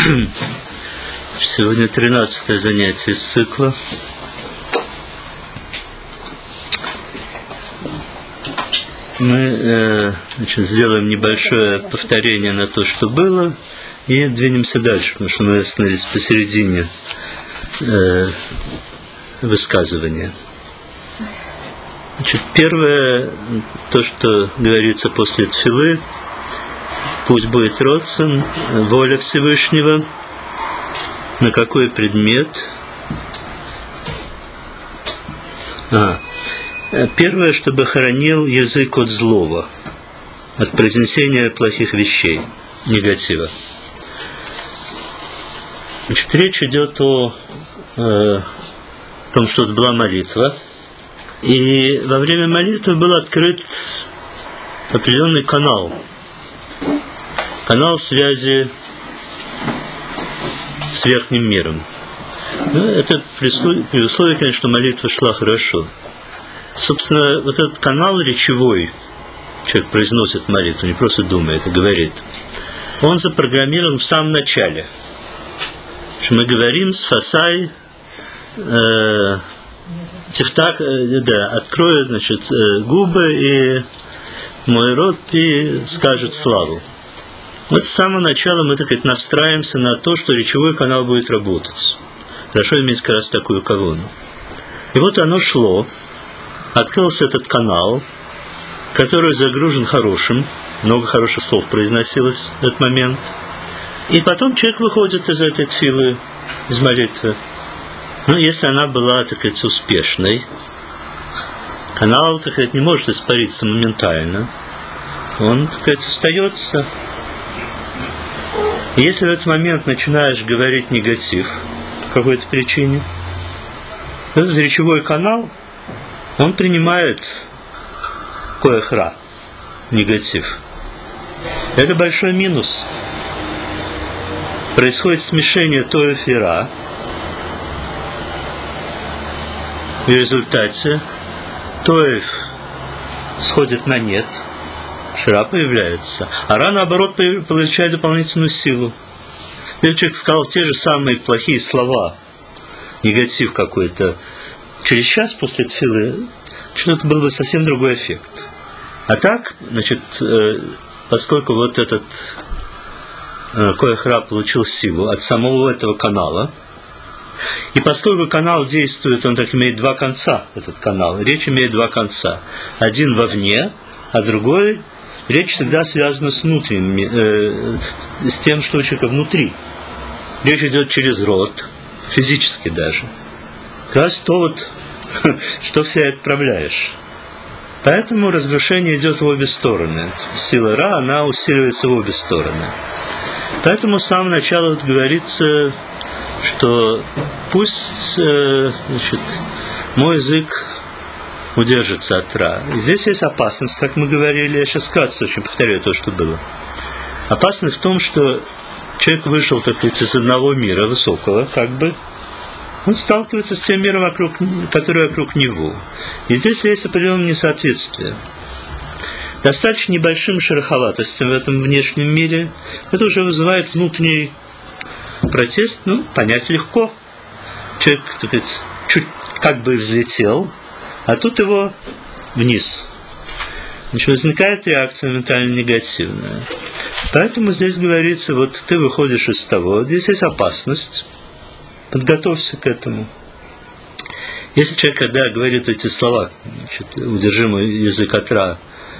Сегодня 13-е занятие из цикла. Мы сделаем небольшое повторение на то, что было, и двинемся дальше, потому что мы остановились посередине высказывания. Первое, то, что говорится после тфилы: пусть будет родцем, воля Всевышнего. На какой предмет? Первое, чтобы хранил язык от злого, от произнесения плохих вещей, негатива. Значит, речь идет о том, что это была молитва. И во время молитвы был открыт определенный канал связи с верхним миром. Но это при условии, конечно, что молитва шла хорошо. Собственно, вот этот канал речевой, человек произносит молитву, не просто думает, а говорит, он запрограммирован в самом начале. Что мы говорим с фасай, тифтах, откроет, значит, губы и мой рот и скажет славу. Вот с самого начала мы, так сказать, настраиваемся на то, что речевой канал будет работать. Хорошо иметь как раз такую колонну. И вот оно шло, открылся этот канал, который загружен хорошим, много хороших слов произносилось в этот момент. И потом человек выходит из этой тфилы, из молитвы. Ну, если она была, так сказать, успешной, канал, так сказать, не может испариться моментально. Он, так сказать, остается. Если в этот момент начинаешь говорить негатив по какой-то причине, этот речевой канал, он принимает коэхра, негатив. Это большой минус. Происходит смешение тоев и ра. В результате тоев сходит на нет, шира появляется, а ра, наоборот, получает дополнительную силу. Если человек сказал те же самые плохие слова, негатив какой-то, через час после тфилы, что-то был бы совсем другой эффект. А так, значит, поскольку вот этот коэхра получил силу от самого этого канала, и поскольку канал действует, он так имеет два конца, этот канал, речь имеет два конца. Один вовне, а другой, речь всегда связана с внутренним, с тем, что у человека внутри. Речь идет через рот, физически даже. Как раз то вот, что в себя отправляешь. Поэтому разрушение идет в обе стороны. Сила ра, она усиливается в обе стороны. Поэтому с самого начала вот говорится, что пусть, значит, мой язык удержится от ра. И здесь есть опасность, как мы говорили, я сейчас вкратце очень повторяю то, что было. Опасность в том, что человек вышел, так сказать, из одного мира высокого, как бы, он сталкивается с тем миром, который вокруг него. И здесь есть определенное несоответствие. Достаточно небольшим шероховатостям в этом внешнем мире, это уже вызывает внутренний протест, понять легко. Человек, так сказать, чуть как бы взлетел, а тут его вниз. Значит, возникает реакция ментально негативная. Поэтому здесь говорится, вот ты выходишь из того, здесь есть опасность, подготовься к этому. Если человек, когда говорит эти слова, значит, удержи мой язык от ра,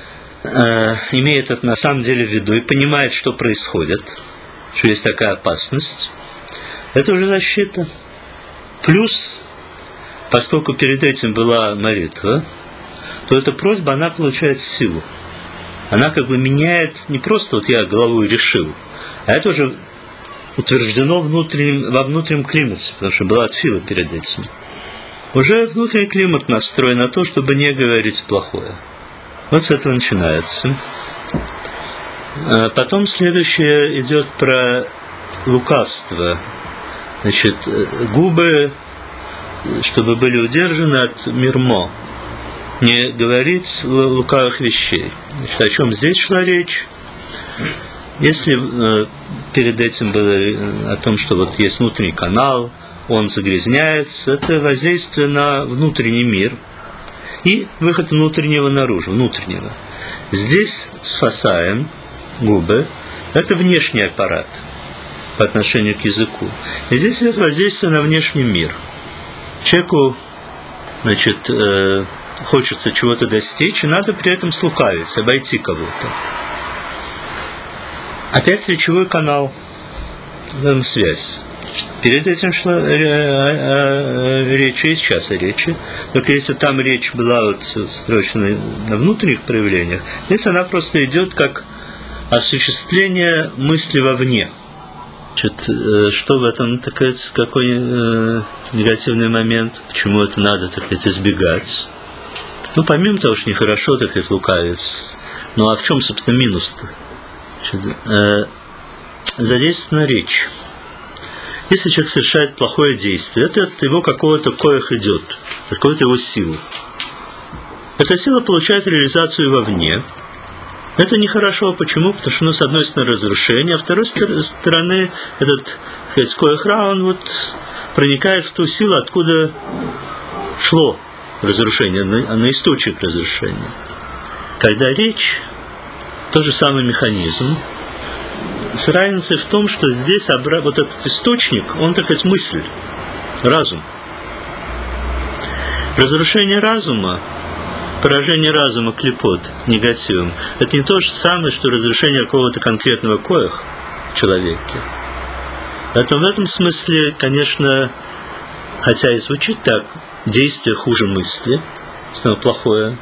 имеет это на самом деле в виду и понимает, что происходит, что есть такая опасность, это уже защита. Плюс, поскольку перед этим была молитва, то эта просьба, она получает силу. Она как бы меняет, не просто вот я головой решил, а это уже утверждено во внутреннем климате, потому что была тфила перед этим. Уже внутренний климат настроен на то, чтобы не говорить плохое. Вот с этого начинается. Потом следующее идет про лукавство. Значит, губы, чтобы были удержаны от мирмо. Не говорить лукавых вещей. Значит, о чем здесь шла речь? Если перед этим было о том, что вот есть внутренний канал, он загрязняется, это воздействие на внутренний мир и выход внутреннего наружу, внутреннего. Здесь с фасаем, губы, это внешний аппарат по отношению к языку. И здесь идет воздействие на внешний мир. Человеку, значит, хочется чего-то достичь, и надо при этом слукавить, обойти кого-то. Опять речевой канал, там связь. Перед этим шла речь, и сейчас о речи. Только если там речь была вот строчена на внутренних проявлениях, здесь она просто идет как осуществление мысли вовне. Значит, что в этом, так сказать, какой негативный момент, почему это надо, так сказать, избегать. Ну, помимо того, что нехорошо, так сказать, лукавец. Ну, а в чем, собственно, минус-то? Значит, задействована речь. Если человек совершает плохое действие, это от его какого-то коях идет, от какой-то его силы. Эта сила получает реализацию вовне. Это нехорошо. Почему? Потому что, ну, с одной стороны, разрушение, а с второй стороны, этот коях-ра, он вот проникает в ту силу, откуда шло разрушение, на источник разрушения. Когда речь, тот же самый механизм, с разницей в том, что здесь вот этот источник, он, так сказать, мысль, разум. Разрушение разума, поражение разума клепот, негативом, это не то же самое, что разрушение какого-то конкретного коях в человеке. Поэтому в этом смысле, конечно, хотя и звучит так, действие хуже мысли, самое плохое,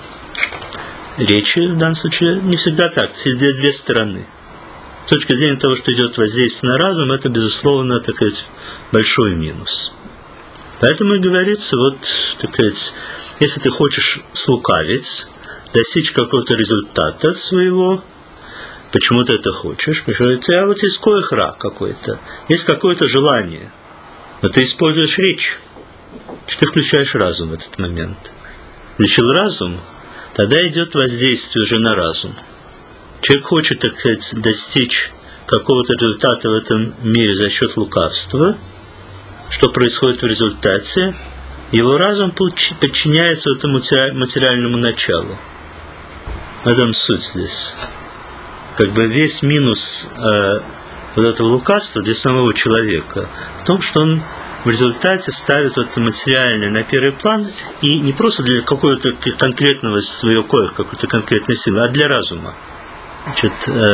речи в данном случае не всегда так, здесь две стороны. С точки зрения того, что идет воздействие на разум, это, безусловно, так сказать, большой минус. Поэтому и говорится, вот, так сказать, если ты хочешь слукавить, достичь какого-то результата своего, почему ты это хочешь? Потому что у тебя вот есть коях-ра какой-то, есть какое-то желание, но ты используешь речь, что ты включаешь разум в этот момент. Включил разум, тогда идет воздействие уже на разум. Человек хочет, так сказать, достичь какого-то результата в этом мире за счет лукавства. Что происходит в результате? Его разум подчиняется этому материальному началу. В этом суть здесь. Как бы весь минус вот этого лукавства для самого человека в том, что он в результате ставит это материальное на первый план, и не просто для какого-то конкретного своего коя, какой-то конкретной силы, а для разума. Значит,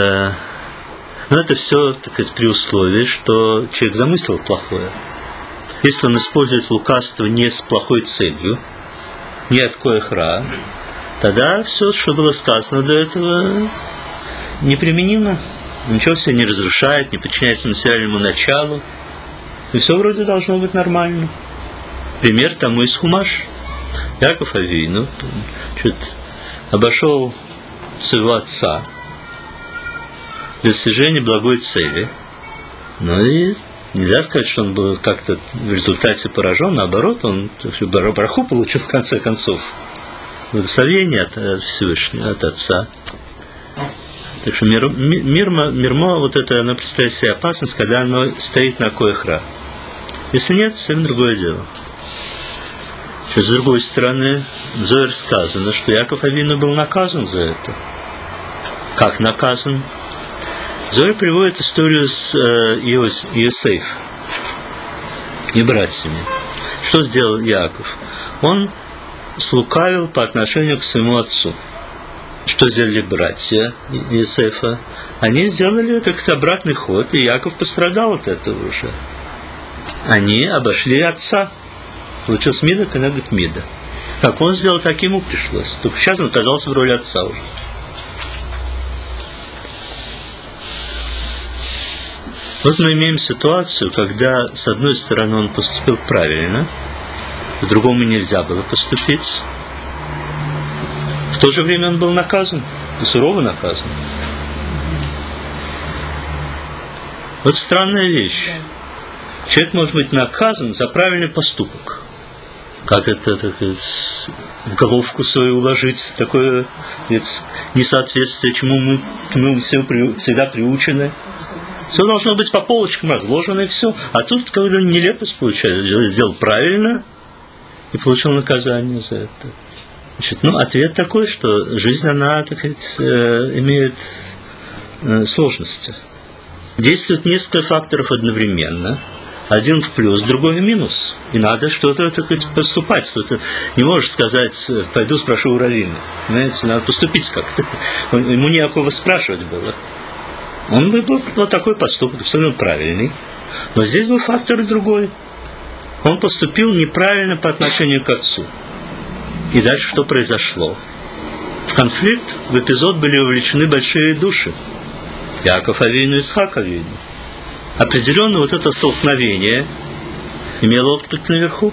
но это все, так сказать, при условии, что человек замыслил плохое. Если он использует лукавство не с плохой целью, не от коях-ра, тогда все, что было сказано до этого, неприменимо. Ничего себе не разрушает, не подчиняется материальному началу. И все вроде должно быть нормально. Пример тому из Хумаш. Яков Авину обошел своего отца для достижения благой цели. Ну и нельзя сказать, что он был как-то в результате поражен. Наоборот, он браху получил в конце концов. Благословение от Всевышнего, от Отца. Так что мирмо, вот это, оно представляет себе опасность, когда оно стоит на коях-ра. Если нет, совсем другое дело. С другой стороны, в Зоэр сказано, что Яков Авину был наказан за это. Как наказан? Зоэр приводит историю с Иосиф и братьями. Что сделал Яков? Он слукавил по отношению к своему отцу. Что сделали братья Иосифа? Они сделали так обратный ход, и Яков пострадал от этого уже. Они обошли отца. Получилось Мида, когда говорит Мида. Как он сделал, так ему пришлось. Только сейчас он оказался в роли отца уже. Вот мы имеем ситуацию, когда, с одной стороны, он поступил правильно, по-другому нельзя было поступить. В то же время он был наказан, и сурово наказан. Вот странная вещь. Человек может быть наказан за правильный поступок. Как это, так сказать, в головку свою уложить, такое, так сказать, несоответствие, чему мы всегда приучены. Все должно быть по полочкам разложено, и все. А тут какая-то нелепость получается. Сделал правильно и получил наказание за это. Значит, ответ такой, что жизнь, она, так сказать, имеет сложности. Действует несколько факторов одновременно. Один в плюс, другой в минус. И надо что-то, так сказать, поступать. Что-то не можешь сказать, пойду спрошу у раввина. Понимаете, надо поступить как-то. Ему не о кого спрашивать было. Он выбрал вот такой поступок, абсолютно правильный. Но здесь был фактор другой. Он поступил неправильно по отношению к отцу. И дальше что произошло? В конфликт, в эпизод были вовлечены большие души. Яков Авину и Ицхак Авину. Определенно вот это столкновение имело отклик наверху.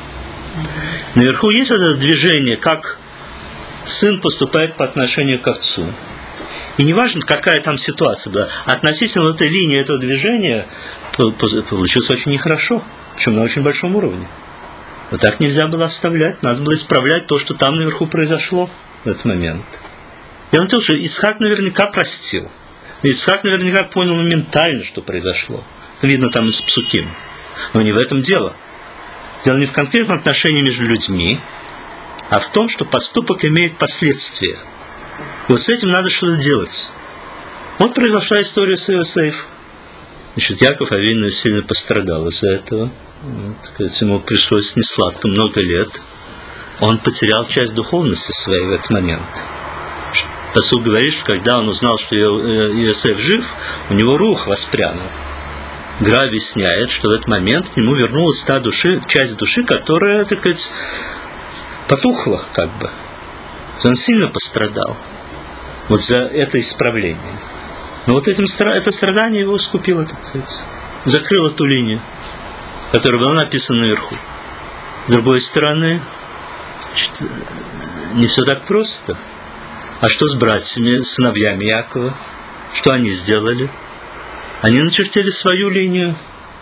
Наверху есть это движение, как сын поступает по отношению к отцу. И неважно, какая там ситуация была, относительно этой линии, этого движения получилось очень нехорошо, причем на очень большом уровне. Вот так нельзя было оставлять, надо было исправлять то, что там наверху произошло в этот момент. Я вам говорю, что Ицхак наверняка простил. Ицхак наверняка понял моментально, что произошло. Это видно там из Псуким. Но не в этом дело. Дело не в конкретном отношении между людьми, а в том, что поступок имеет последствия. И вот с этим надо что-то делать. Вот произошла история с Иосифом. Значит, Яков Авину сильно пострадал из-за этого. Ему пришлось несладко много лет. Он потерял часть духовности своей в этот момент. Пасук говорит, что когда он узнал, что Иосиф жив, у него рух воспрянул. Гра объясняет, что в этот момент к нему вернулась та часть души, которая, так сказать, потухла, как бы. Он сильно пострадал вот за это исправление. Но вот это страдание его искупило, так сказать, закрыло ту линию, которая была написана наверху. С другой стороны, значит, не все так просто. А что с братьями, сыновьями Якова? Что они сделали? Они начертили свою линию,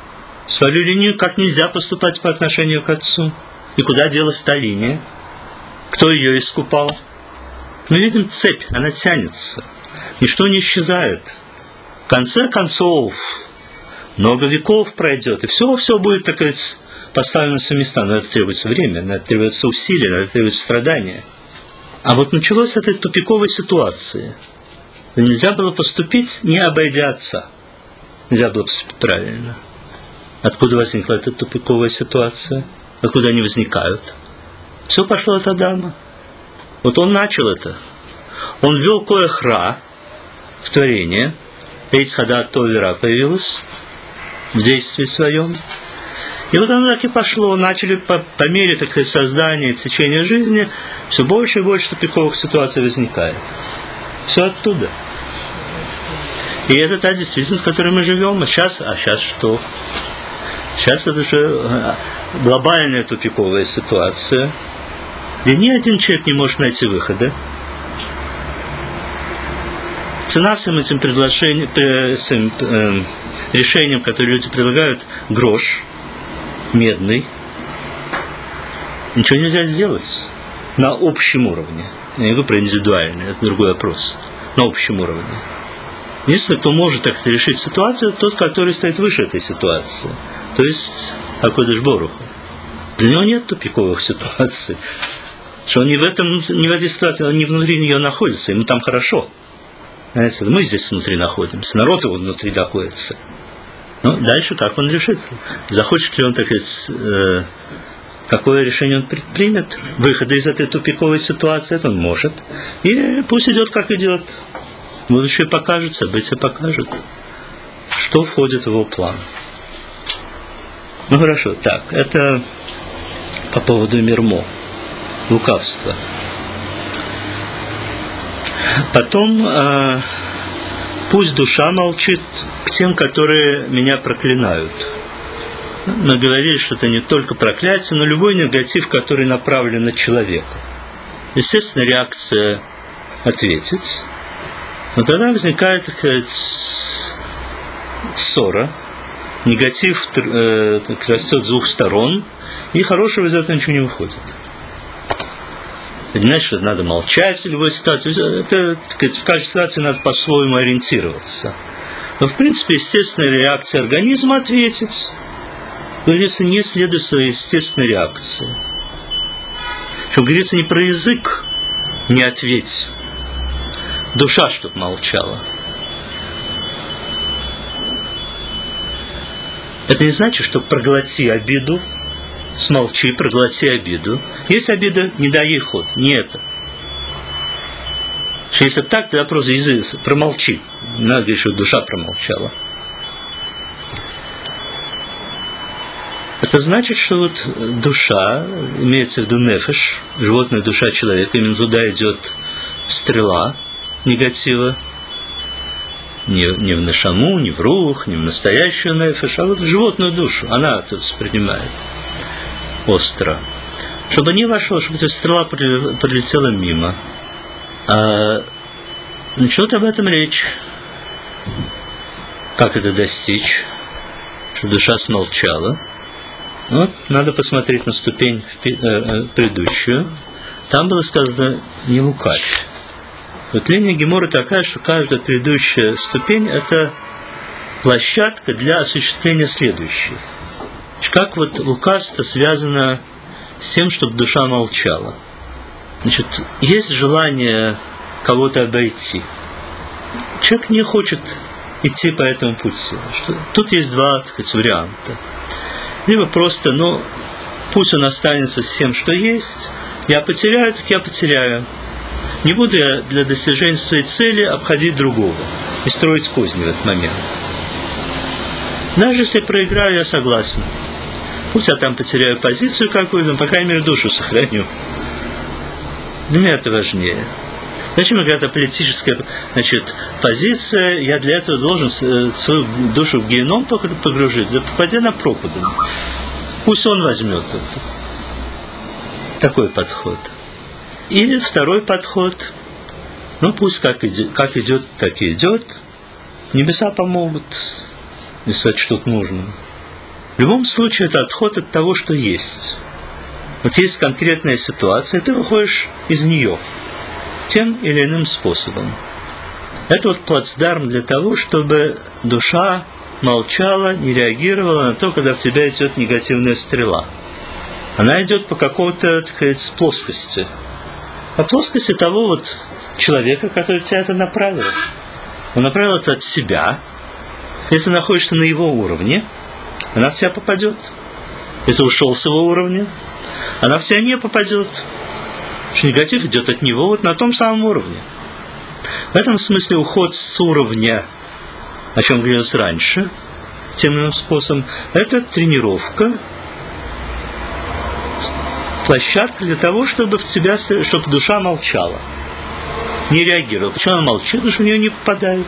как нельзя поступать по отношению к отцу. И куда делась та линия? Кто ее искупал? Мы видим цепь, она тянется. Ничто не исчезает. В конце концов, много веков пройдет, и все будет, так сказать, поставлено на свои места. Но это требуется время, на это требуется усилия, на это требуется страдания. А вот началось с этой тупиковой ситуации. Нельзя было поступить, не обойдя отца. Нельзя было поступить правильно. Откуда возникла эта тупиковая ситуация? Откуда они возникают? Все пошло от Адама. Вот он начал это. Он ввел коэх-ра в творение. Эйц хадат тов-ва-ра появилась в действии своем. И вот оно так и пошло. Начали по мере, так сказать, создания и течения жизни все больше и больше тупиковых ситуаций возникает. Все оттуда. И это та действительность, в которой мы живем. А сейчас что? Сейчас это же глобальная тупиковая ситуация, где ни один человек не может найти выхода. Цена всем этим решениям, которые люди предлагают, грош медный. Ничего нельзя сделать на общем уровне. Я не говорю про индивидуальный, это другой вопрос. На общем уровне. Единственный, кто может так решить ситуацию, тот, который стоит выше этой ситуации. То есть Акодеш Борух. Для него нет тупиковых ситуаций. Что он не в этой ситуации, он не внутри нее находится, ему там хорошо. Знаете, мы здесь внутри находимся, народ его внутри находится. Ну, дальше как он решит? Захочет ли он, так сказать, какое решение он примет? Выхода из этой тупиковой ситуации, это он может. И пусть идет, как идет. Будущее покажет, события покажут, что входит в его план. Ну хорошо, так, это по поводу мирмо, лукавства. Потом пусть душа молчит к тем, которые меня проклинают. Мы говорили, что это не только проклятие, но любой негатив, который направлен на человека. Естественно, реакция ответить. Но тогда возникает, так сказать, ссора негатив растет с двух сторон, и хорошего из этого ничего не выходит. Это не значит, что надо молчать в любой ситуации. Это, в каждой ситуации надо по-своему ориентироваться. Но, в принципе, естественная реакция организма ответить, говорится, не следует своей естественной реакции. Причем говорится не про язык, не ответь. Душа, чтоб молчала. Это не значит, что проглоти обиду, смолчи, проглоти обиду. Есть обида, не дай ей ход. Не это. Что если так, тогда просто язык промолчи. Не надо говорить, что душа промолчала. Это значит, что вот душа, имеется в виду нефеш, животная душа человека, именно туда идет стрела негатива. Не в нашаму, не в рух, не в настоящую нефеш, а вот в животную душу. Она это воспринимает остро. Чтобы не вошло, чтобы эта стрела пролетела мимо. Начнет об этом речь. Как это достичь? Чтобы душа смолчала. Вот, надо посмотреть на ступень предыдущую. Там было сказано «не лукавь». Вот линия Геморы такая, что каждая предыдущая ступень – это площадка для осуществления следующей. Как вот лукавство связано с тем, чтобы душа молчала. Значит, есть желание кого-то обойти. Человек не хочет идти по этому пути. Тут есть два, так сказать, варианта. Либо просто, пусть он останется с тем, что есть. Я потеряю, так я потеряю. Не буду я для достижения своей цели обходить другого и строить козни в этот момент. Даже если я проиграю, я согласен. Пусть я там потеряю позицию какую-то, но, по крайней мере, душу сохраню. Для меня это важнее. Зачем какая-то политическая, позиция? Я для этого должен свою душу в геном погружить. Попадя на пропаду. Пусть он возьмет это. Такой подход. Или второй подход. Пусть как идет, так и идет. Небеса помогут, если это что-то нужно. В любом случае, это отход от того, что есть. Вот есть конкретная ситуация, ты выходишь из нее тем или иным способом. Это вот плацдарм для того, чтобы душа молчала, не реагировала на то, когда в тебя идет негативная стрела. Она идет по какой-то, так сказать, плоскости. По плоскости того вот человека, который тебя это направил. Он направил это от себя. Если находишься на его уровне, она в тебя попадет. Если ушел с его уровня, она в тебя не попадет. Потому что негатив идет от него вот на том самом уровне. В этом смысле уход с уровня, о чем говорилось раньше, тем или иным способом, это тренировка, площадка для того, чтобы чтобы душа молчала, не реагировала. Почему она молчит? Потому что в нее не попадает.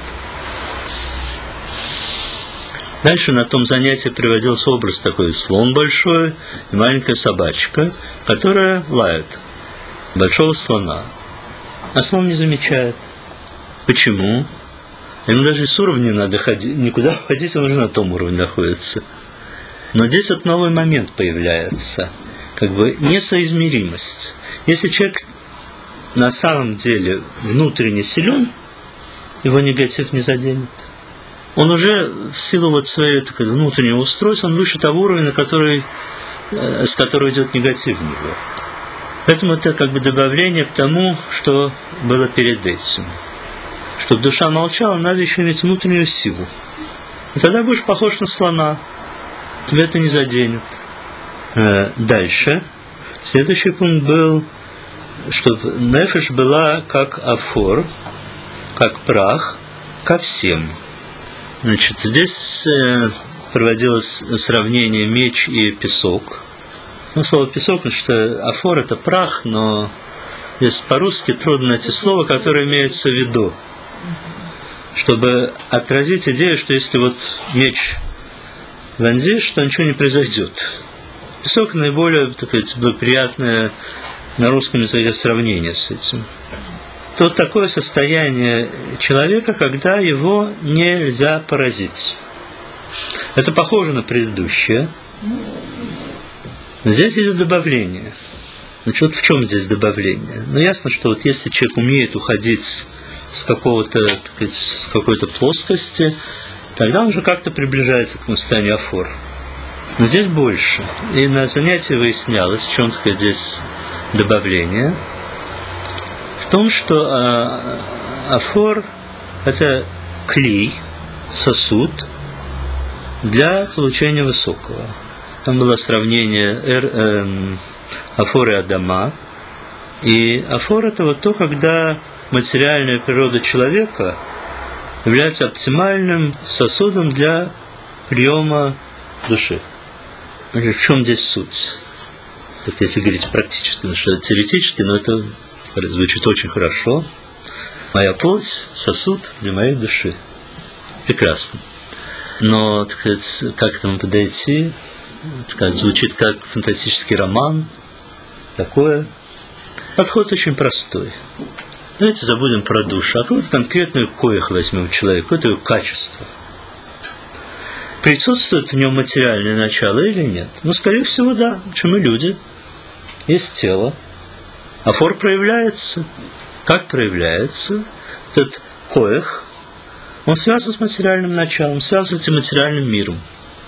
Дальше на том занятии приводился образ такой: слон большой и маленькая собачка, которая лает большого слона. А слон не замечает. Почему? Ему даже и с уровня надо ходить, никуда ходить, он уже на том уровне находится. Но здесь вот новый момент появляется. Несоизмеримость. Если человек на самом деле внутренне силен, его негатив не заденет. Он уже в силу вот своего внутреннего устройства, он выше того уровня, с которого идет негатив в него. Поэтому это добавление к тому, что было перед этим. Чтобы душа молчала, надо еще иметь внутреннюю силу. И тогда будешь похож на слона. Тебя это не заденет. Дальше. Следующий пункт был, чтобы нефеш была как афор, как прах, ко всем. Здесь проводилось сравнение меч и песок. Слово песок, афор – это прах, но здесь по-русски трудно найти слово, которое имеется в виду, чтобы отразить идею, что если вот меч вонзишь, то ничего не произойдет. Песок наиболее, благоприятное на русском языке сравнение с этим. Это вот такое состояние человека, когда его нельзя поразить. Это похоже на предыдущее. Но здесь идет добавление. Значит, вот в чем здесь добавление? Ну, ясно, что вот если человек умеет уходить с какой-то плоскости, тогда он уже как-то приближается к состоянию афор. Но здесь больше. И на занятии выяснялось, в чем здесь добавление. В том, что афор – это клей, сосуд для получения высокого. Там было сравнение афор и Адама. И афор – это вот то, когда материальная природа человека является оптимальным сосудом для приема души. В чем здесь суть? Вот если говорить практически, потому что теоретически, но это звучит очень хорошо. Моя плоть – сосуд для моей души. Прекрасно. Но, так сказать, как к этому подойти? Так сказать, звучит как фантастический роман. Такое. Подход очень простой. Давайте забудем про душу, а какую-то конкретную коих возьмем человека, какое-то его качество. Присутствует в нем материальное начало или нет? Ну, скорее всего, да. Почему мы люди? Есть тело. Афор проявляется. Как проявляется? Этот коих, он связан с материальным началом, связан с этим материальным миром.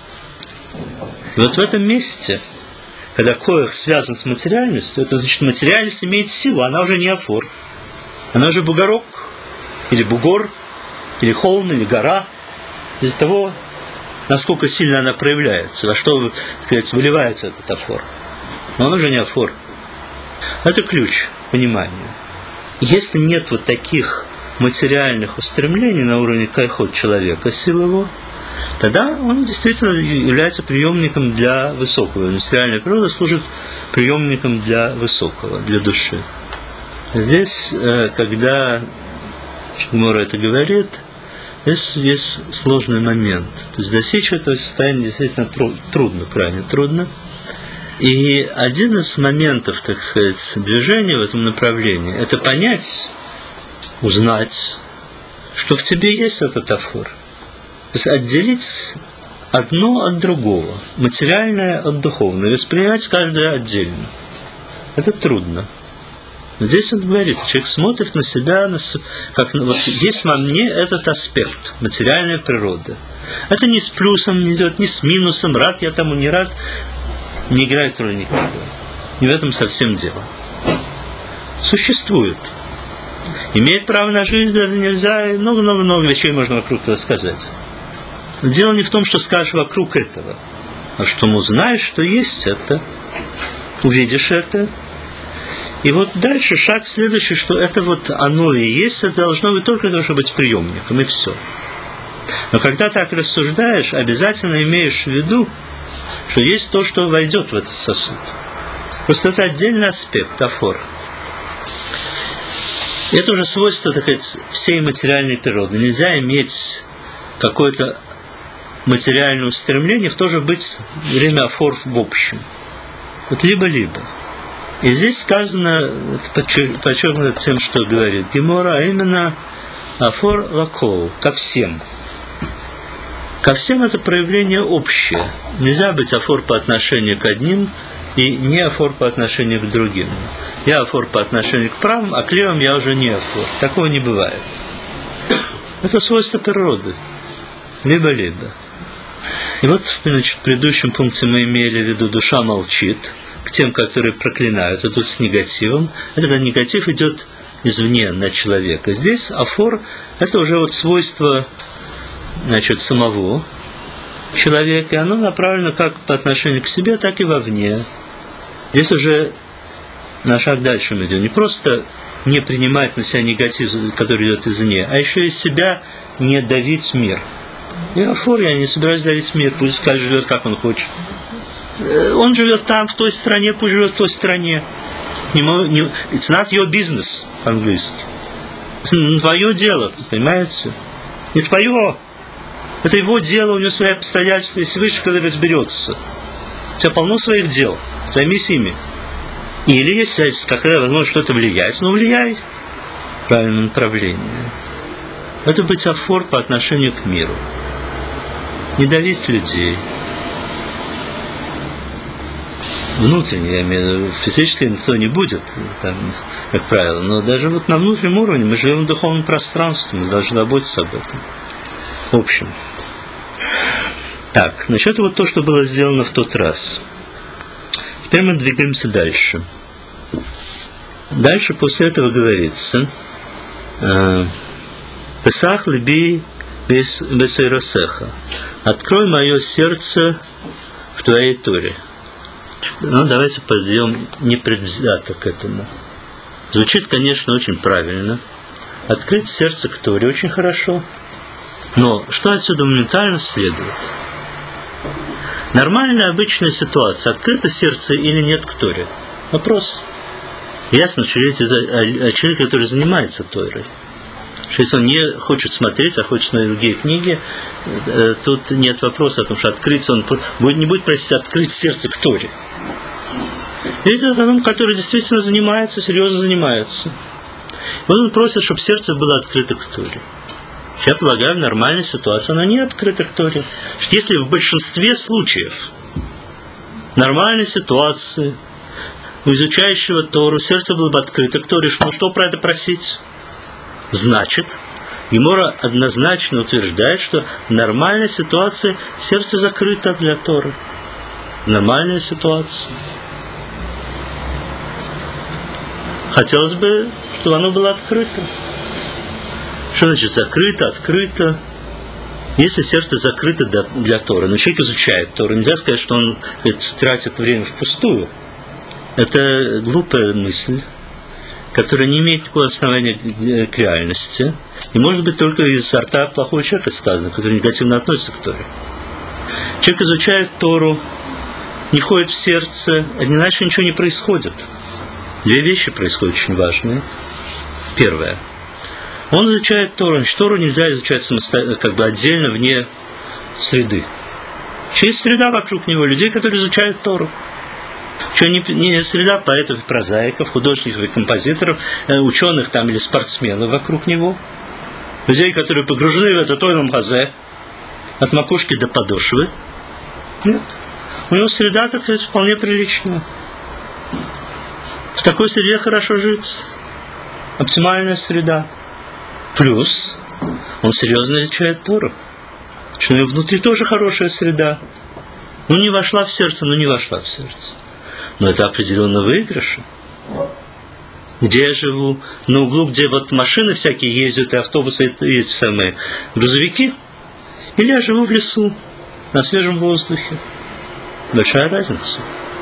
И вот в этом месте, когда коих связан с материальностью, это значит, материальность имеет силу, она уже не афор. Она уже бугорок, или бугор, или холм, или гора. Из-за того, насколько сильно она проявляется, во что, так сказать, выливается этот афор. Но он уже не афор. Это ключ к пониманию. Если нет вот таких материальных устремлений на уровне кайхот человека, сил его, тогда он действительно является приемником для высокого. Материальная природа служит приемником для высокого, для души. Здесь, когда Гемора это говорит, здесь есть сложный момент. То есть достичь этого состояния действительно трудно, крайне трудно. И один из моментов, так сказать, движения в этом направлении – это понять, узнать, что в тебе есть этот афор. То есть отделить одно от другого, материальное от духовного, воспринимать каждое отдельно. Это трудно. Здесь он говорит, человек смотрит на себя, как вот есть во мне этот аспект, материальная природа. Это не с плюсом не идет, не с минусом, рад я тому, не рад, не играет роли никакой. Не в этом совсем дело. Существует. Имеет право на жизнь, это нельзя, и много-много вещей можно вокруг этого сказать. Но дело не в том, что скажешь вокруг этого, а что узнаешь, что есть это, увидишь это. И вот дальше шаг следующий, что это вот оно и есть, это должно быть только для того, чтобы быть приемником, и все. Но когда так рассуждаешь, обязательно имеешь в виду, что есть то, что войдет в этот сосуд. Просто это отдельный аспект, афор. Это уже свойство, так сказать, всей материальной природы. Нельзя иметь какое-то материальное устремление, в то же быть время афор в общем. Вот либо-либо. И здесь сказано, подчеркнуто тем, что говорит Гемора, а именно афор лакол, ко всем. Ко всем это проявление общее. Нельзя быть афор по отношению к одним и не афор по отношению к другим. Я афор по отношению к правым, а к левым я уже не афор. Такого не бывает. Это свойство природы. Либо-либо. И вот, значит, в предыдущем пункте мы имели в виду душа молчит, к тем, которые проклинают, идут с негативом. Это когда негатив идет извне на человека. Здесь афор – это уже вот свойство, значит, самого человека, и оно направлено как по отношению к себе, так и вовне. Здесь уже на шаг дальше мы идем. Не просто не принимать на себя негатив, который идет извне, а еще из себя не давить мир. И афор, я не собираюсь давить мир, пусть каждый живет, как он хочет. Он живет там, в той стране, пусть живет в той стране. It's not your business, по-английски. Это твое дело, понимаете? Не твое. Это его дело, у него свои обстоятельства, есть выше, когда разберется. У тебя полно своих дел, займись ими. Или если какая возможность что-то влиять, но влияй в правильном направлении. Это быть афор по отношению к миру. не давить людей. Внутренне, я имею в виду, физически никто не будет, там, как правило, но даже вот на внутреннем уровне мы живем в духовном пространстве, мы должны заботиться об этом. В общем. Так, значит, вот то, что было сделано в тот раз. Теперь мы двигаемся дальше. Дальше после этого говорится «Песах либи бесейросеха» «Открой мое сердце в твоей Торе». Ну, давайте подойдем непредвзято к этому. Звучит, конечно, очень правильно. Открыть сердце к Торе очень хорошо. Но что отсюда моментально следует? Нормальная, обычная ситуация. Открыто сердце или нет к Торе? Вопрос. Ясно, что речь идет о человеке, который занимается Торой. Что если он не хочет смотреть, а хочет на другие книги, тут нет вопроса о том, что открыться он не будет просить открыть сердце к Торе. Речь идет о том, который действительно занимается, серьезно занимается. Вот он просит, чтобы сердце было открыто к Торе. Я полагаю, в нормальной ситуации оно не открыто к Торе. Если в большинстве случаев нормальной ситуации у изучающего Тору сердце было бы открыто к Торе, ну что про это просить? Значит, Гемора однозначно утверждает, что в нормальной ситуации сердце закрыто для Торы. Нормальная ситуация. Хотелось бы, чтобы оно было открыто. Что значит закрыто, открыто? Если сердце закрыто для Торы, но человек изучает Тору, нельзя сказать, что он тратит время впустую. Это глупая мысль, которая не имеет никакого основания к реальности. И может быть только из рта плохого человека сказано, который негативно относится к Торе. Человек изучает Тору, не ходит в сердце, иначе ничего не происходит. Две вещи происходят очень важные. Первое. Он изучает Тору, значит, Тору нельзя изучать самостоятельно, как бы отдельно, вне среды. Есть среда вокруг него, людей, которые изучают Тору. Что не среда поэтов и прозаиков, художников и композиторов, ученых там или спортсменов вокруг него. Людей, которые погружены в этот ойлом хазе от макушки до подошвы. Нет. У него среда, так сказать, вполне приличная. В такой среде хорошо жить. Оптимальная среда. Плюс он серьезно изучает Тору. Что у него внутри тоже хорошая среда. Ну, не вошла в сердце, не вошла в сердце. Но это определенно выигрыши. Где я живу? На углу, где вот машины всякие ездят, и автобусы, и самые грузовики. Или я живу в лесу, на свежем воздухе. Большая разница.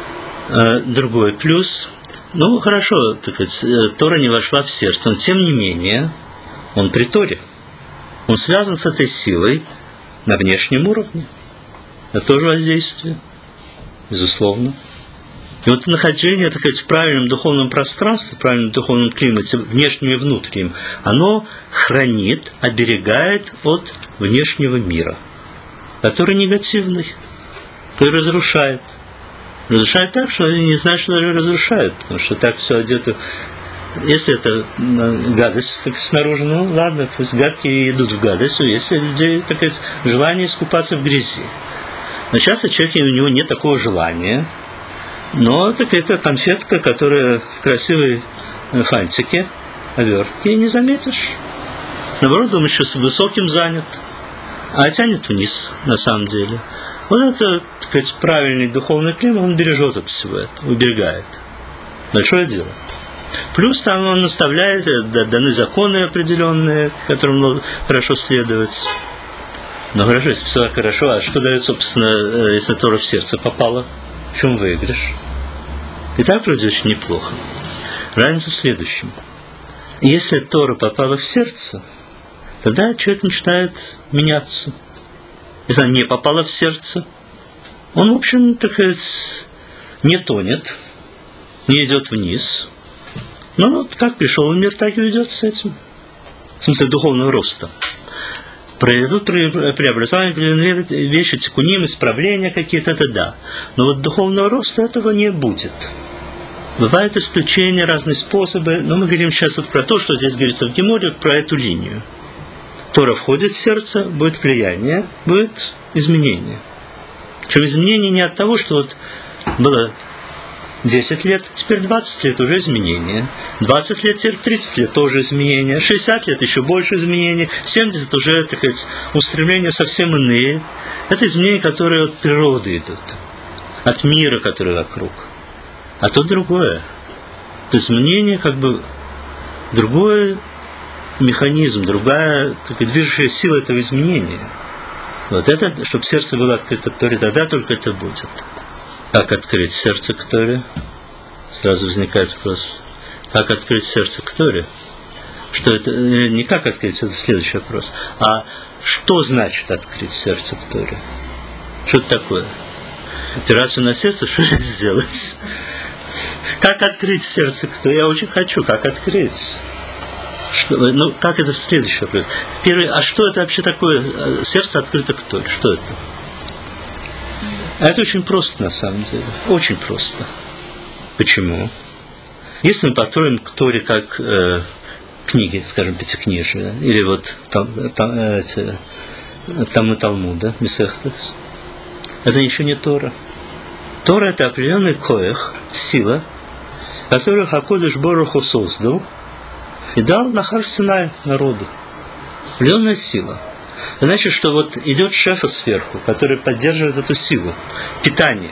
Другой плюс. Ну, хорошо, так сказать, Тора не вошла в сердце, но тем не менее, он при Торе. Он связан с этой силой на внешнем уровне. Это тоже воздействие, безусловно. И вот нахождение, так сказать, в правильном духовном пространстве, в правильном духовном климате, внешнем и внутреннем, оно хранит, оберегает от внешнего мира, который негативный, который разрушает. Разрушает так, что они не знают, что даже разрушают, потому что так все одето. Если это гадость так снаружи, ну ладно, пусть гадкие идут в гадость, если у людей, так сказать, желание искупаться в грязи. Но часто человек, у него нет такого желания, но так это конфетка, которая в красивой фантике, обертке, и не заметишь. Наоборот, думаешь, что с высоким занят, а тянет вниз, на самом деле. Вот это, так сказать, правильный духовный климат, он бережет от всего этого, уберегает. Большое дело. Плюс там он наставляет, даны законы определенные, которым хорошо следовать. Но хорошо, если все хорошо, а что дает, собственно, если Тора в сердце попала? В чем выигрыш? И так вроде очень неплохо. Разница в следующем. Если Тора попала в сердце, тогда человек начинает меняться. Если она не попала в сердце, он, в общем, так сказать, не тонет, не идет вниз. Но вот как пришел в мир, так и уйдет с этим. В смысле духовного роста. Произойдут преобразования, определенные вещи, тикуним, исправления какие-то, это да. Но вот духовного роста этого не будет. Бывают исключения, разные способы, но мы говорим сейчас вот про то, что здесь говорится в Геморе, про эту линию. Тора входит в сердце, будет влияние, будет изменение. Причем изменение не от того, что вот было 10 лет, теперь 20 лет уже изменения. 20 лет, теперь 30 лет тоже изменения. 60 лет еще больше изменений. 70 уже, так сказать, устремления совсем иные. Это изменения, которые от природы идут. От мира, который вокруг. А то другое. Это изменение как бы другой механизм, другая такая движущая сила этого изменения. Вот это, чтобы сердце было открыто к Торе, тогда только это будет. Как открыть сердце к Торе? Сразу возникает вопрос. Как открыть сердце к Торе? Что это? Не как открыть, это следующий вопрос. А что значит открыть сердце к Торе? Что это такое? Операцию на сердце, что это сделать? Как открыть сердце к Торе? Я очень хочу, как открыть? Что, как это следующий вопрос? Первый, а что это вообще такое? Сердце открыто к Торе. Что это? А это очень просто на самом деле. Очень просто. Почему? Если мы подходим к Торе как книги, скажем, пятикнижия, или вот Талмуд, да, Месехтес, это ничего не Тора. Тора – это определенный коэх, сила, которую Хакодеш Боруху создал и дал на Хар Синай народу. Определенная сила. Это значит, что вот идет шефа сверху, который поддерживает эту силу, питание.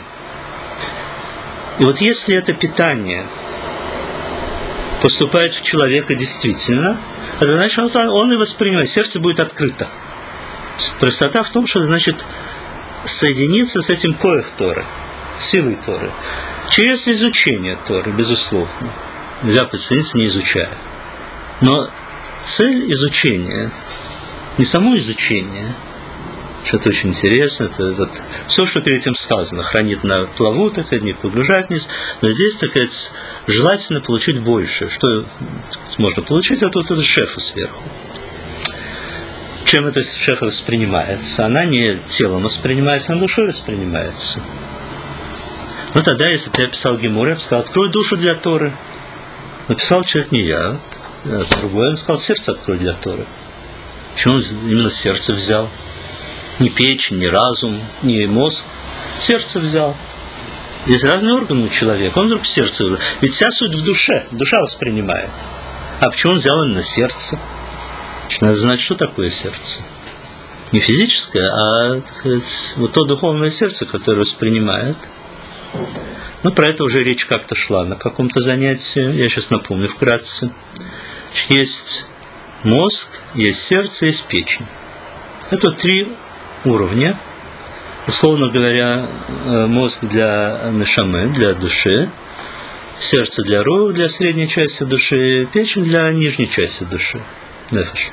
И вот если это питание поступает в человека действительно, это значит, он и воспринимает, сердце будет открыто. Простота в том, что это значит соединиться с этим коэх Торы, силой Торы, через изучение Торы, безусловно. Нельзя подсоединиться, не изучая. Но цель изучения не само изучение, что-то очень интересно, это вот все, что перед этим сказано, хранит на плаву, так сказать, не погружает вниз, но здесь, так сказать, желательно получить больше. Что можно получить, это вот это шефа сверху. Чем эта шефа воспринимается? Она не телом воспринимается, она душой воспринимается. Ну тогда, если бы я писал Гемор, я бы сказал, открой душу для Торы. Написал человек не я, а другой, он сказал, сердце открой для Торы. Почему он именно сердце взял? Не печень, не разум, не мозг. Сердце взял. Есть разные органы у человека. Он вдруг сердце взял. Ведь вся суть в душе. Душа воспринимает. А почему он взял именно сердце? Надо знать, что такое сердце. Не физическое, а так сказать, вот то духовное сердце, которое воспринимает. Ну, про это уже речь как-то шла на каком-то занятии. Я сейчас напомню вкратце. Есть мозг, есть сердце, есть печень. Это 3 уровня. Условно говоря, мозг для нешамы, для души, сердце для рух, для средней части души, печень для нижней части души. Нефеш.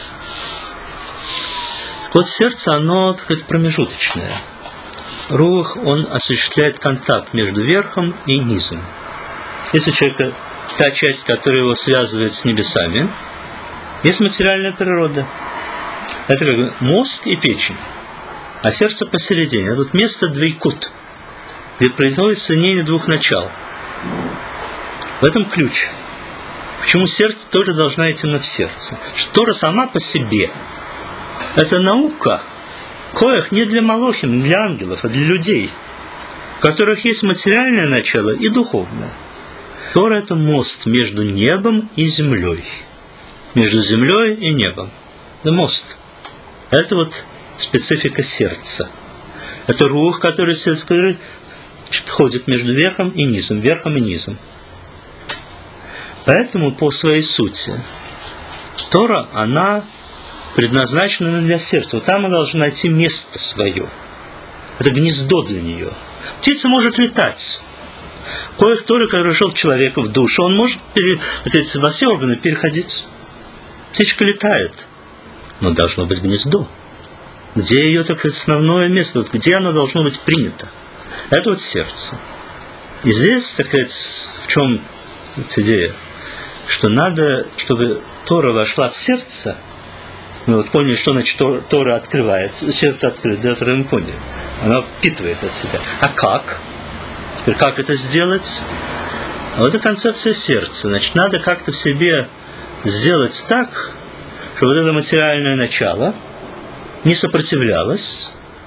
Вот сердце, оно, так сказать, промежуточное. Рух, он осуществляет контакт между верхом и низом. Если у человека та часть, которая его связывает с небесами, есть материальная природа. Это как бы мозг и печень. А сердце посередине. Это тут место двейкут, где происходит соединение 2 начал. В этом ключ. Почему сердце тоже должна идти в сердце? Что Тора сама по себе. Это наука. Коэх не для малохим, не для ангелов, а для людей, у которых есть материальное начало и духовное. Тора – это мост между небом и землей. Между землей и небом. Это мост. Это вот специфика сердца. Это рух, который ходит между верхом и низом. Поэтому по своей сути Тора, она предназначена для сердца. Вот там она должна найти место свое. Это гнездо для нее. Птица может летать. Коэх Торы, который пришел к человеку в душу, он может во все органы переходить. Птичка летает. Но должно быть гнездо. Где ее, так сказать, основное место? Вот где оно должно быть принято? Это вот сердце. И здесь, так сказать, в чем идея? Что надо, чтобы Тора вошла в сердце. Мы вот поняли, что значит Тора открывает. Сердце открыто, это мы поняли. Она впитывает от себя. А как? Теперь как это сделать? А вот эта концепция сердца. Значит, надо как-то в себе сделать так, чтобы вот это материальное начало не сопротивлялось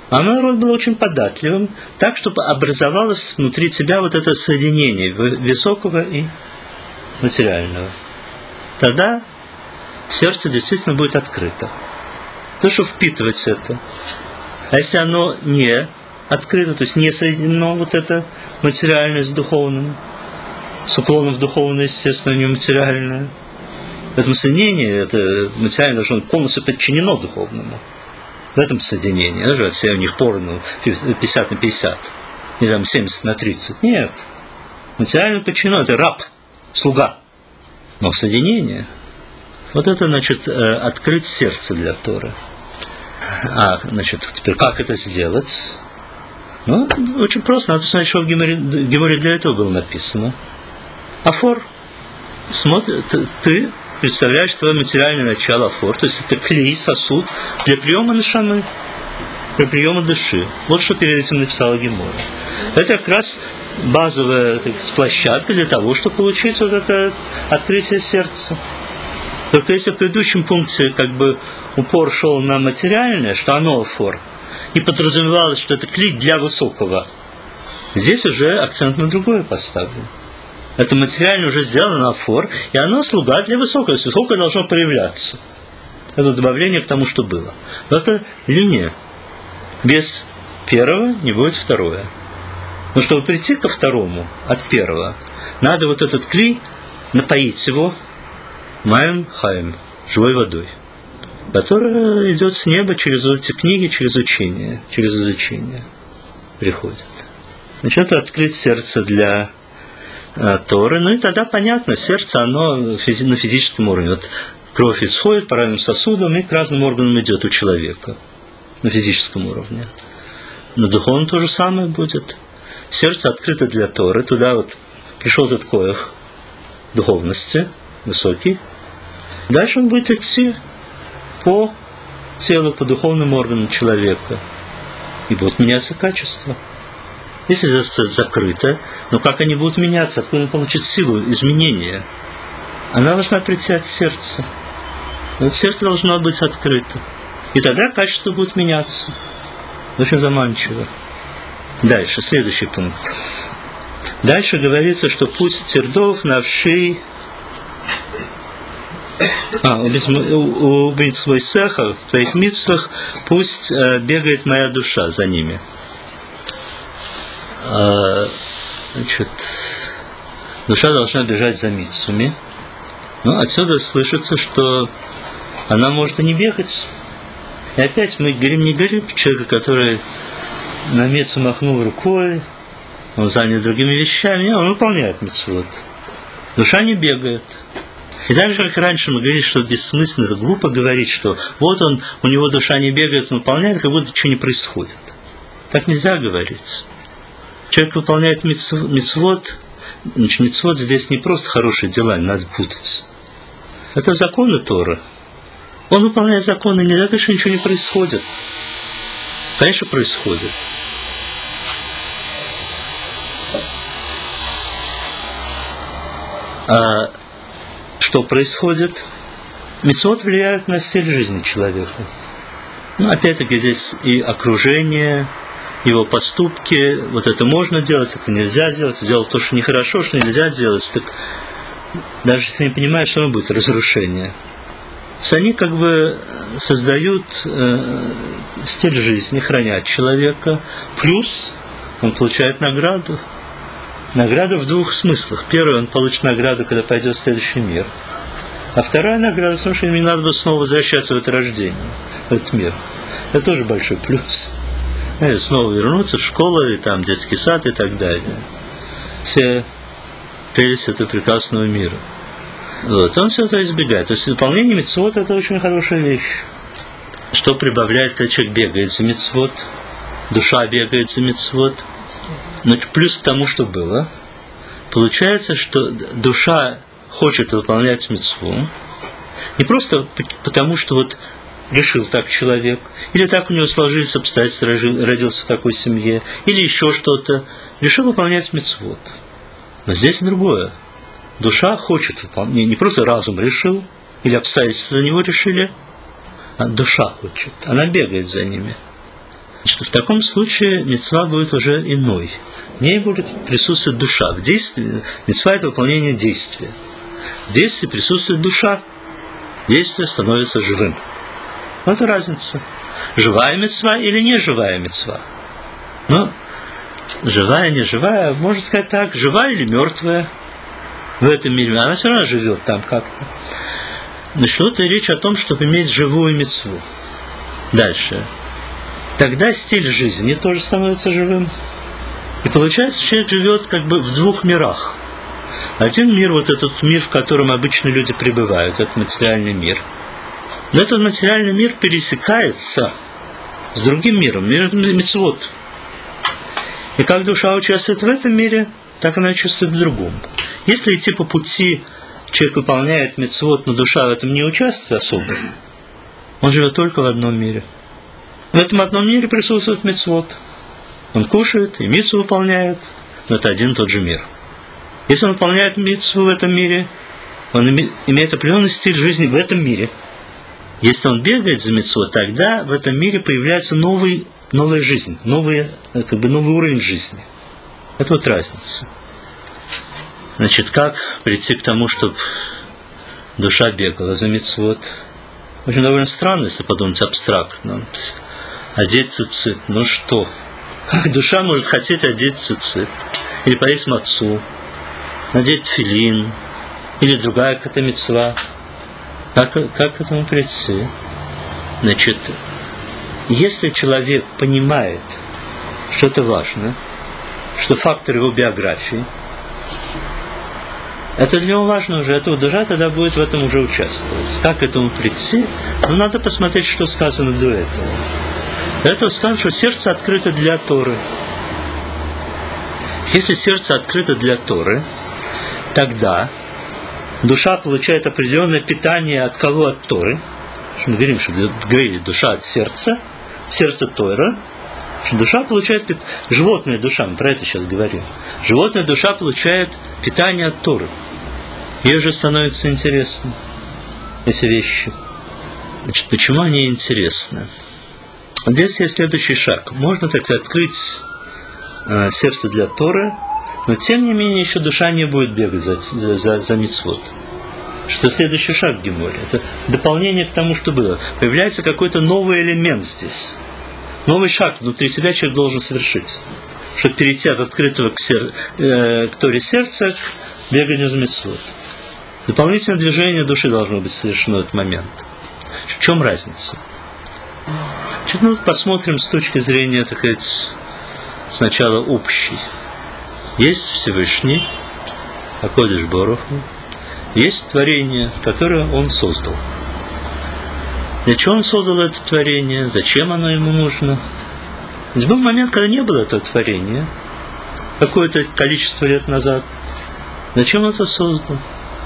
А мой род был очень податливым, так, чтобы образовалось внутри тебя вот это соединение высокого и материального. Тогда сердце действительно будет открыто. То, что впитывать это. А если оно не открыто, то есть не соединено вот это материальное с духовным, с уклоном в духовное, естественно, не материальное. Поэтому соединение, это материальное должно быть полностью подчинено духовному. В этом соединении. Даже все у них поровну 50 на 50. Или там 70 на 30. Нет. Материально подчинено. Это раб, слуга. Но соединение. Вот это, значит, открыть сердце для Торы. Значит, теперь как это сделать? Ну, очень просто. Надо посмотреть, что в Геморе для этого было написано. Афор. Смотри, ты представляешь твое материальное начало афор, то есть это клей, сосуд для приема нешамы, для приема души. Вот что перед этим написала Гемора. Это как раз базовая, так сказать, площадка для того, чтобы получить вот это открытие сердца. Только если в предыдущем пункте как бы упор шел на материальное, что оно афор, и подразумевалось, что это клей для высокого, здесь уже акцент на другое поставлен. Это материально уже сделано афор, и оно слуга для высокого. То есть высокое должно проявляться. Это добавление к тому, что было. Но это линия. Без первого не будет второе. Но чтобы прийти ко второму от первого, надо вот этот клей напоить его маем хаем, живой водой, которая идет с неба через вот эти книги, через учение, через изучение приходит. Значит, это открыть сердце для Торы, ну и тогда понятно, сердце, оно на физическом уровне. Вот кровь исходит по разным сосудам и к разным органам идет у человека на физическом уровне. На духовном то же самое будет. Сердце открыто для Торы, туда вот пришел этот коэх духовности, высокий. Дальше он будет идти по телу, по духовным органам человека. И будут меняться качества. Если сердце закрыто, но как они будут меняться? Откуда он получит силу изменения? Она должна прийти от сердца. Вот сердце должно быть открыто. И тогда качество будет меняться. Очень заманчиво. Дальше, следующий пункт. Дальше говорится, что путь тердов, навши, убить свой сеха в твоих мицвах, пусть бегает моя душа за ними. Значит, душа должна бежать за мицвами. Но отсюда слышится, что она может и не бегать. И опять мы не говорим человека, который на мицву махнул рукой, он занят другими вещами, он выполняет мицвот. Душа не бегает. И так же, как раньше мы говорили, что бессмысленно, это глупо говорить, что вот он, у него душа не бегает, он выполняет, как будто ничего не происходит. Так нельзя говорить. Человек выполняет мицвот, значит, мицвот здесь не просто хорошие дела, не надо путать. Это законы Торы. Он выполняет законы, не так, что ничего не происходит. Конечно, происходит. А что происходит? Мицвот влияет на стиль жизни человека. Ну, опять-таки, здесь и окружение, его поступки, вот это можно делать, это нельзя делать, сделать то, что нехорошо, что нельзя делать, так даже если не понимаешь, что будет разрушение. То есть они как бы создают стиль жизни, хранят человека, плюс он получает награду. Награду в двух смыслах. Первый, он получит награду, когда пойдет в следующий мир. А вторая награда, потому что ему не надо будет снова возвращаться в это рождение, в этот мир. Это тоже большой плюс. Снова вернуться в школу, и там детский сад и так далее. Все прелесть этого прекрасного мира. Вот. Он все это избегает. То есть выполнение мицвот – это очень хорошая вещь. Что прибавляет, когда человек бегает за мицвот, душа бегает за мицвот. Но плюс к тому, что было, получается, что душа хочет выполнять мицву не просто потому, что вот решил так человек, или так у него сложились обстоятельства, родился в такой семье, или еще что-то, решил выполнять мицвот. Но здесь другое. Душа хочет выполнять, не просто разум решил, или обстоятельства за него решили, а душа хочет, она бегает за ними. Что в таком случае мицва будет уже иной. В ней будет присутствовать душа. В действии мицва – это выполнение действия. В действии присутствует душа. Действие становится живым. Вот и разница. Живая мицва или не живая мицва. Но живая, не живая, можно сказать так, живая или мертвая в этом мире. Она все равно живет там как-то. Значит, вот и речь о том, чтобы иметь живую мицву. Дальше. Тогда стиль жизни тоже становится живым. И получается, человек живет как бы в двух мирах. Один мир, вот этот мир, в котором обычно люди пребывают, это материальный мир. Но этот материальный мир пересекается с другим миром, миром мицвот. И как душа участвует в этом мире, так она чувствует в другом. Если идти по пути, человек выполняет мицвот, но душа в этом не участвует особо, он живет только в одном мире. В этом одном мире присутствует мицвот. Он кушает и мицву выполняет, но это один и тот же мир. Если он выполняет мицву в этом мире, он имеет определенный стиль жизни в этом мире. Если он бегает за мицвой, тогда в этом мире появляется новая жизнь, новый уровень жизни. Это вот разница. Значит, как прийти к тому, чтобы душа бегала за мицвот? В общем, довольно странно, если подумать абстрактно. Одеть цицит, ну что? Как душа может хотеть одеть цицит? Или поесть мацу? Надеть тфилин? Или другая какая-то мицва? Как к этому прийти? Значит, если человек понимает, что это важно, что фактор его биографии, это для него важно уже, эта душа тогда будет в этом уже участвовать. Как к этому прийти? Ну, надо посмотреть, что сказано до этого. До этого сказано, что сердце открыто для Торы. Если сердце открыто для Торы, тогда душа получает определенное питание от кого? От Торы. Мы говорим, что говорили, душа от сердца, сердце Тора. Душа получает животная душа, мы про это сейчас говорим. Животная душа получает питание от Торы. Ей уже становится интересно эти вещи. Значит, почему они интересны? Здесь есть следующий шаг. Можно так открыть сердце для Торы, но тем не менее еще душа не будет бегать за мицвот. Что следующий шаг в Геморе? Это дополнение к тому, что было. Появляется какой-то новый элемент здесь. Новый шаг внутри себя человек должен совершить, чтобы перейти от открытого к Торе сердца к беганию за мицвот. Дополнительное движение души должно быть совершено в этот момент. В чем разница? Мы посмотрим с точки зрения, так сказать, сначала общей. Есть Всевышний, Акодеш Борух Ху, есть творение, которое Он создал. Для чего Он создал это творение? Зачем оно Ему нужно? Ведь был момент, когда не было этого творения, какое-то количество лет назад. Зачем Он это создал?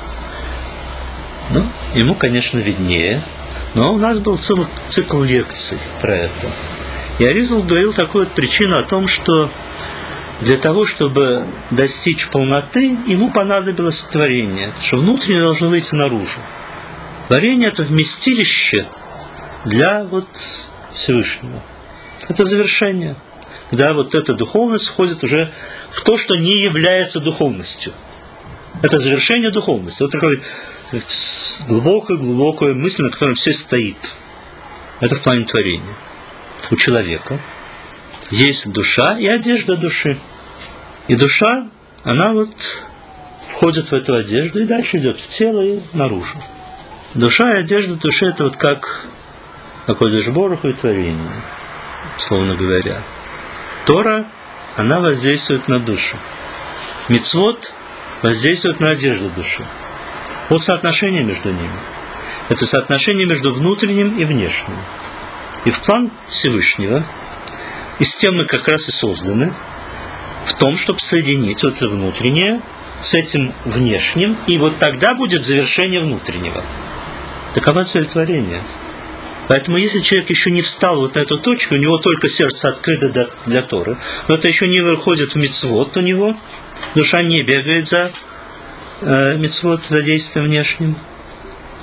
Ну, Ему, конечно, виднее. Но у нас был целый цикл лекций про это. И Аризал говорил такую вот причину о том, что для того, чтобы достичь полноты, ему понадобилось творение, что внутреннее должно выйти наружу. Творение – это вместилище для Всевышнего. Это завершение. Когда эта духовность входит уже в то, что не является духовностью. Это завершение духовности. Вот такое глубокая мысль, на которой все стоит. Это в плане творения. У человека есть душа и одежда души. И душа, она входит в эту одежду и дальше идет в тело и наружу. Душа и одежда души – это как Акодеш Борух Ху и творение, словно говоря. Тора, она воздействует на душу. Мицвот воздействует на одежду души. Вот соотношение между ними. Это соотношение между внутренним и внешним. И в план Всевышнего, и с тем мы как раз и созданы, в том, чтобы соединить это внутреннее с этим внешним, и тогда будет завершение внутреннего. Такова цель творения. Поэтому если человек еще не встал на эту точку, у него только сердце открыто для Торы, но это еще не выходит в мицвот у него, душа не бегает за мицвот, за действием внешним,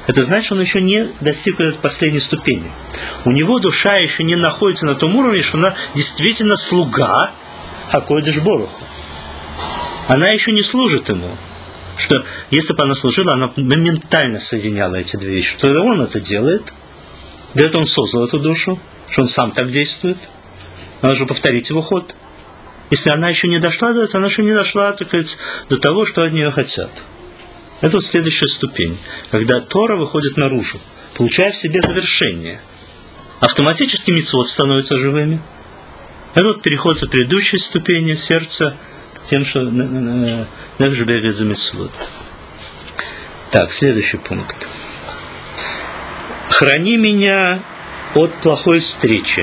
это значит, что он еще не достиг этой последней ступени. У него душа еще не находится на том уровне, что она действительно слуга Акодеш Боруху. Она еще не служит ему. Что если бы она служила, она моментально соединяла эти две вещи. Тогда он это делает. Для этого он создал эту душу, что он сам так действует. Надо же повторить его ход. Если она еще не дошла до этого, она еще не дошла, так сказать, до того, что от нее хотят. Это вот следующая ступень, когда Тора выходит наружу, получая в себе завершение. Автоматически мицвот становятся живыми. Это вот переход от предыдущей ступени сердца к тем, что также бегает за мицвот. Так, следующий пункт. Храни меня от плохой встречи.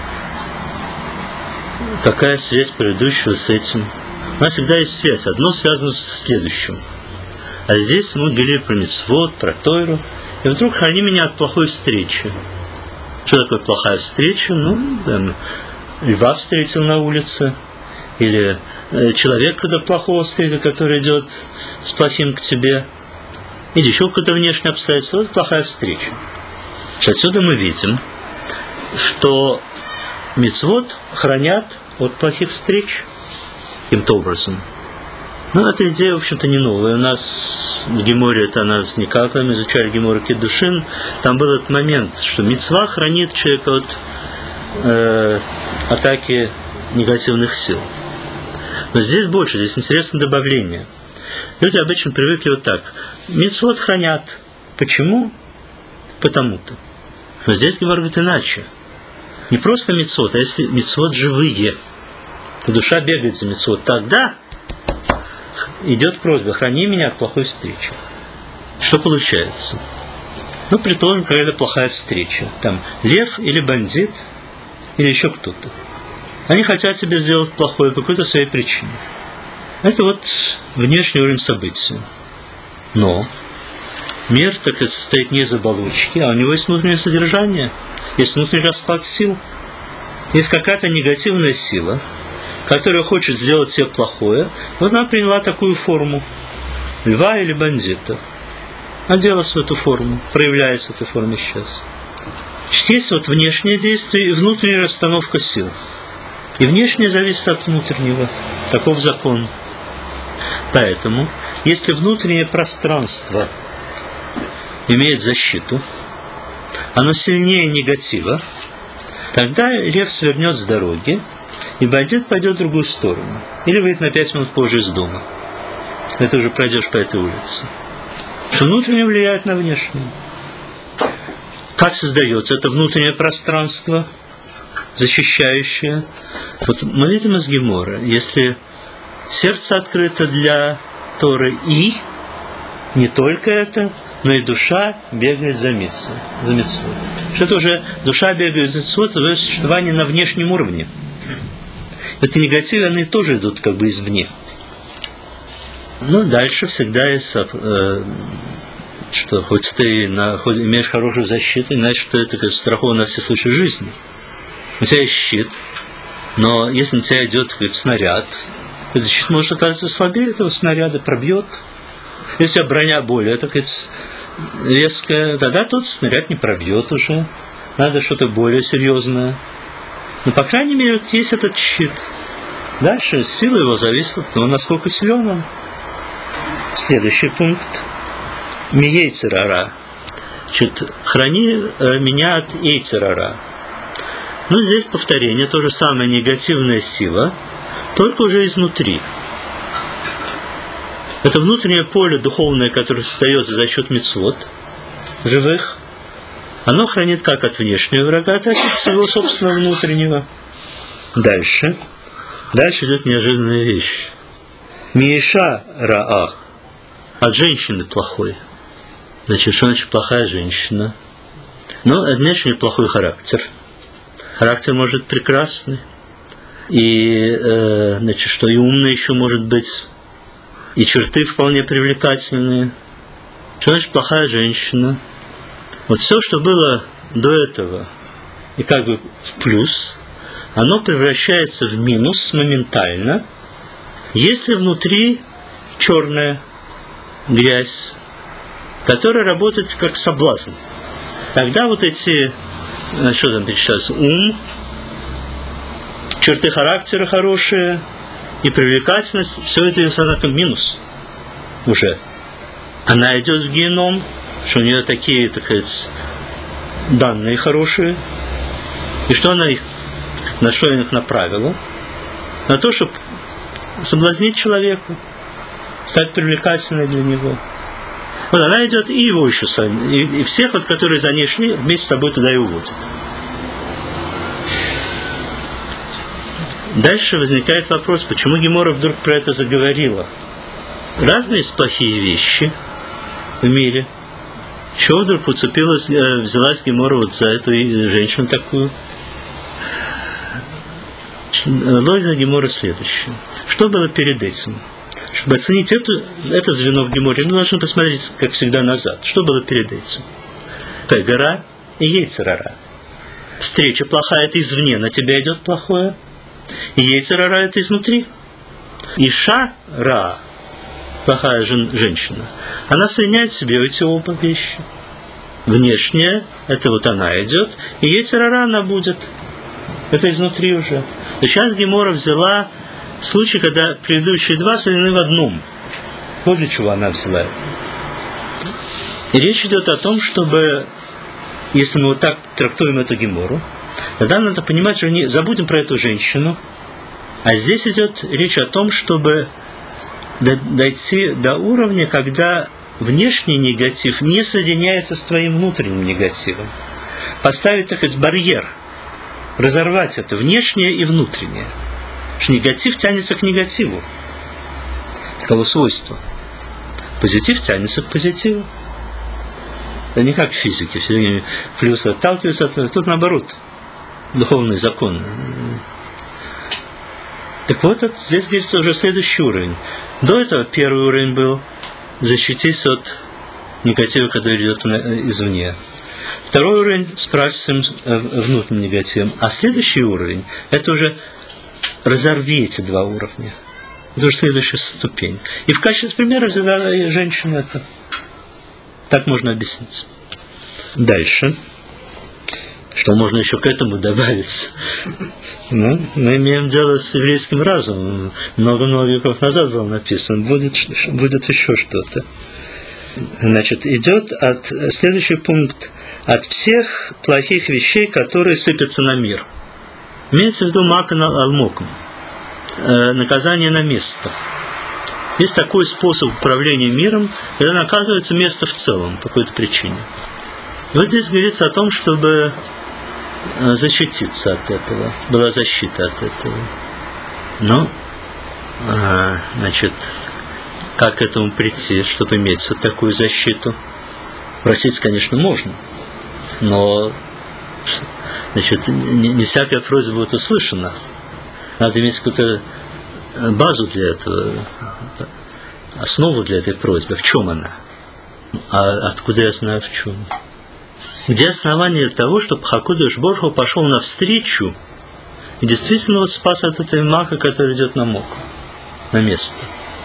Какая связь предыдущего с этим? У нас всегда есть связь. Одно связано с следующим. А здесь мы говорили про мицвот, про Тойру. И вдруг храни меня от плохой встречи. Что такое плохая встреча? Льва встретил на улице. Или человек, когда плохого встретил, который идет с плохим к тебе. Или еще какое-то внешнее обстоятельство. Вот плохая встреча. Отсюда мы видим, что мицвот хранят от плохих встреч каким-то образом. Но эта идея, в общем-то, не новая. У нас в Геморе это она возникала, когда мы изучали Гемор Кидушин. Там был этот момент, что мицва хранит человека от атаки негативных сил. Но здесь больше, здесь интересное добавление. Люди обычно привыкли вот так. Мицвот хранят. Почему? Потому-то. Но здесь Гемор говорит иначе. Не просто мицвот, а если мицвот живые, то душа бегает за мицвот, тогда идет просьба: храни меня от плохой встречи. Что получается? Предположим, какая-то плохая встреча. Там лев или бандит, или еще кто-то. Они хотят тебе сделать плохое по какой-то своей причине. Это вот внешний уровень событий. Но мир, так сказать, состоит не из оболочки, а у него есть внутреннее содержание, есть внутренний расклад сил. Есть какая-то негативная сила, которая хочет сделать себе плохое, вот она приняла такую форму льва или бандита. Оделась в эту форму, проявляется в этой форме сейчас. Есть вот внешнее действие и внутренняя расстановка сил. И внешнее зависит от внутреннего. Таков закон. Поэтому, если внутреннее пространство имеет защиту, оно сильнее негатива, тогда лев свернет с дороги, и бандит пойдет в другую сторону. Или выйдет на 5 минут позже из дома. Ты уже пройдешь по этой улице. Внутреннее влияет на внешнее. Как создается это внутреннее пространство, защищающее? Вот мы видим из Гемора, если сердце открыто для Торы, и не только это, но и душа бегает за мицвой. Что-то уже душа бегает за мицвой, это уже существование на внешнем уровне. Эти негативы, они тоже идут как бы извне. Но дальше всегда есть, что хоть ты имеешь хорошую защиту, значит, что это страховано на все случаи жизни. У тебя есть щит, но если на тебя идет снаряд, этот щит может оказаться слабее этого снаряда, пробьет. Если у тебя броня более, так сказать, резкая, тогда тот снаряд не пробьет уже. Надо что-то более серьезное. Но, по крайней мере, вот есть этот щит. Дальше сила его зависит от того, насколько силен он. Следующий пункт. Миейцерара. Храни меня от Эйцерара. Здесь повторение, то же самое, негативная сила, только уже изнутри. Это внутреннее поле духовное, которое создается за счет мицвот живых, оно хранит как от внешнего врага, так и от своего собственного внутреннего. Дальше идет неожиданная вещь. Миеша раа. От женщины плохой. Что значит плохая женщина? От внешне плохой характер. Характер может быть прекрасный. И, что и умный еще может быть. И черты вполне привлекательные. Что значит плохая женщина? Вот все, что было до этого, и как бы в плюс, оно превращается в минус моментально, если внутри черная грязь, который работает как соблазн. Тогда вот эти, что там сейчас, ум, черты характера хорошие и привлекательность, все это как минус уже. Она идет в геном, что у нее такие, так сказать, данные хорошие. И что она их, на что она их направила? На то, чтобы соблазнить человека, стать привлекательной для него. Вот она идет и его еще, и всех, вот, которые за ней шли, вместе с собой туда и уводит. Дальше возникает вопрос, почему Гемора вдруг про это заговорила. Разные есть плохие вещи в мире. Чего вдруг уцепилась, взялась Гемора вот за эту женщину такую? Логика Гемора следующая. Что было перед этим? Чтобы оценить это звено в Геморе, мы должны посмотреть, как всегда, назад. Что было перед этим? Гора и Йецер ара. Встреча плохая, это извне на тебя идет плохое. И Йецер ара это изнутри. Иша ра, плохая женщина, она соединяет в себе эти оба вещи. Внешняя, это вот она идет, и Йецер ара она будет. Это изнутри уже. И сейчас Гемора взяла случай, когда предыдущие два соединены в одном. Вот для чего она взяла. И речь идет о том, чтобы, если мы вот так трактуем эту Гемору, тогда надо понимать, что не забудем про эту женщину, а здесь идет речь о том, чтобы дойти до уровня, когда внешний негатив не соединяется с твоим внутренним негативом. Поставить, так сказать, барьер, разорвать это внешнее и внутреннее. Потому что негатив тянется к негативу. Таково свойство. Позитив тянется к позитиву. Это не как в физике. В физике плюс отталкиваются от... Тут наоборот. Духовный закон. Так вот, здесь говорится уже следующий уровень. До этого первый уровень был защитись от негатива, который идет извне. Второй уровень справиться с внутренним негативом. А следующий уровень это уже разорви эти два уровня. Это уже следующая ступень. И в качестве примера взяла женщина это. Так можно объяснить. Дальше. Что можно еще к этому добавить? Ну, мы имеем дело с еврейским разумом. Много-много веков назад было написано. Будет еще что-то. Значит, идет следующий пункт. От всех плохих вещей, которые сыпятся на мир. Имеется в виду макан ал-мокм. Наказание на место. Есть такой способ управления миром, когда наказывается место в целом по какой-то причине. Вот здесь говорится о том, чтобы защититься от этого. Была защита от этого. Но, значит, как к этому прийти, чтобы иметь вот такую защиту? Просить, конечно, можно. Но, значит, не всякая просьба будет услышана. Надо иметь какую-то базу для этого, основу для этой просьбы. В чем она? А откуда я знаю в чем? Где основание того, чтобы Хакодыш Борху пошел навстречу и действительно вот спас от этой мака, который идет на моку, на место?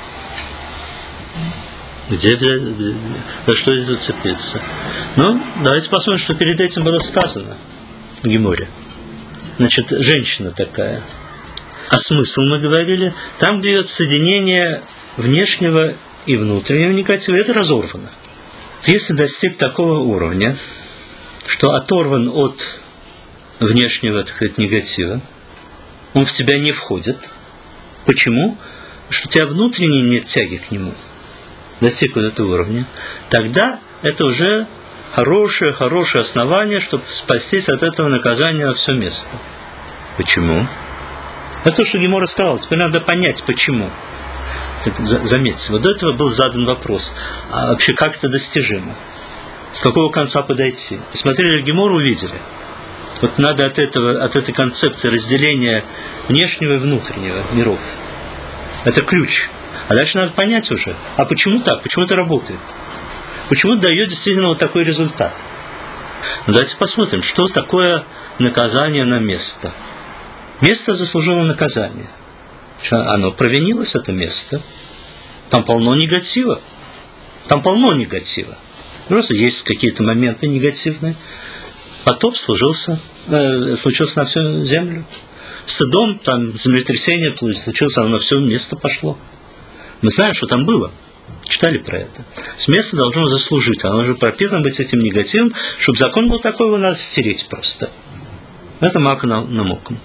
Где взять, за что здесь зацепиться? Ну, давайте посмотрим, что перед этим было сказано в Геморе. Значит, женщина такая. А смысл мы говорили, там, где идет соединение внешнего и внутреннего негатива, это разорвано. Если достиг такого уровня, что оторван от внешнего, так сказать, негатива, он в тебя не входит. Почему? Потому что у тебя внутренне нет тяги к нему. Достиг вот этого уровня. Тогда это уже хорошее основание, чтобы спастись от этого наказания на все место. Почему? Это то, что Гемора сказал. Теперь надо понять, почему. Заметьте, вот до этого был задан вопрос, а вообще как это достижимо? С какого конца подойти? Посмотрели Гемору, увидели. Вот надо от этой концепции разделения внешнего и внутреннего миров. Это ключ. А дальше надо понять уже, а почему так? Почему это работает? Почему это дает действительно вот такой результат? Ну, давайте посмотрим, что такое наказание на место. Место заслужило наказание. Оно провинилось, это место. Там полно негатива. Просто есть какие-то моменты негативные. Потоп случился на всю землю. Содом, там землетрясение случилось, оно на все место пошло. Мы знаем, что там было. Читали про это. С места должно заслужить. Оно же пропитано быть этим негативом, чтобы закон был такой, его надо стереть просто. Это мак намоком.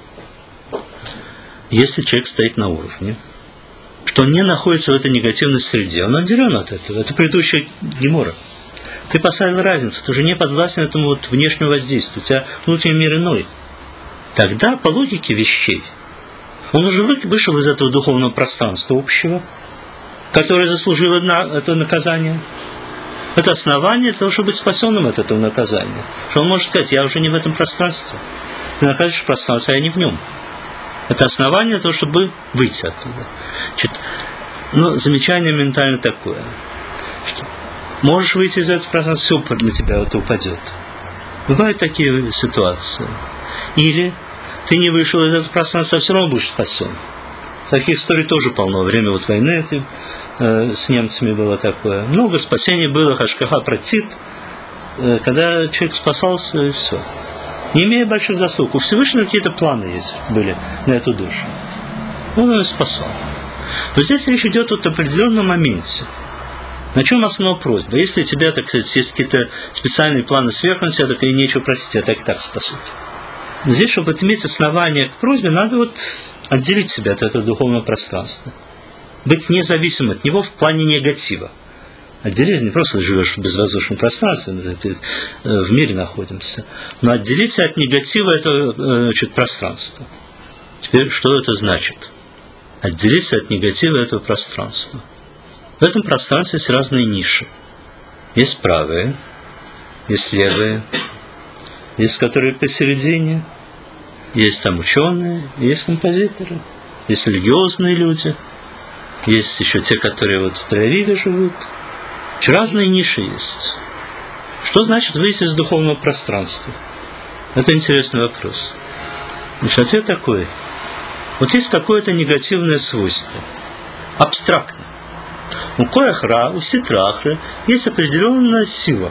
Если человек стоит на уровне, что он не находится в этой негативной среде, он отделен от этого. Это предыдущая гемора. Ты поставил разницу, ты уже не подвластен этому вот внешнему воздействию. У тебя внутренний мир иной. Тогда, по логике вещей, он уже вышел из этого духовного пространства общего, которое заслужило это наказание. Это основание для того, чтобы быть спасенным от этого наказания. Что он может сказать, я уже не в этом пространстве. Ты наказываешь пространство, а я не в нем. Это основание для того, чтобы выйти оттуда. Замечание ментально такое, что можешь выйти из этого пространства, все на тебя это упадет. Бывают такие ситуации. Или ты не вышел из этого пространства, а все равно будешь спасен. Таких историй тоже полно. Время вот войны с немцами было такое. Много спасений было, хашкаха протит, когда человек спасался, и все. Не имея больших заслуг. У Всевышнего какие-то планы есть были на эту душу. Он ее спасал. Вот здесь речь идет о определенном моменте. На чем основная просьба? Если у тебя, так сказать, есть какие-то специальные планы сверху на тебя, так и нечего просить, тебя так и так спасут. Здесь, чтобы иметь основание к просьбе, надо вот отделить себя от этого духовного пространства. Быть независимым от него в плане негатива. Отделить, не просто живешь в безвоздушном пространстве, в мире находимся, но отделиться от негатива этого пространства. Теперь, что это значит? Отделиться от негатива этого пространства. В этом пространстве есть разные ниши. Есть правые, есть левые, есть которые посередине, есть там ученые, есть композиторы, есть религиозные люди, есть еще те, которые вот в Тель-Авиве живут. Разные ниши есть. Что значит выйти из духовного пространства? Это интересный вопрос. Значит, ответ такой. Вот есть какое-то негативное свойство. Абстрактно. У кояхра, у ситрахра есть определенная сила.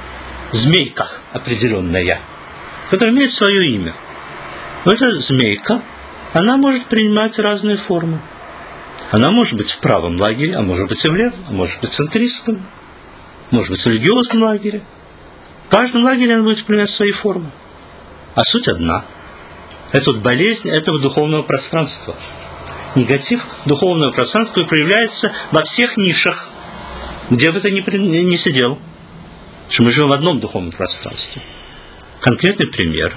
Змейка определенная, которая имеет свое имя. Эта змейка, она может принимать разные формы. Она может быть в правом лагере, а может быть и в левом, а может быть центристом, может быть в религиозном лагере. В каждом лагере она будет принимать свои формы. А суть одна. Это вот болезнь этого духовного пространства. Негатив духовного пространства проявляется во всех нишах, где бы ты ни сидел. Потому что мы живем в одном духовном пространстве. Конкретный пример.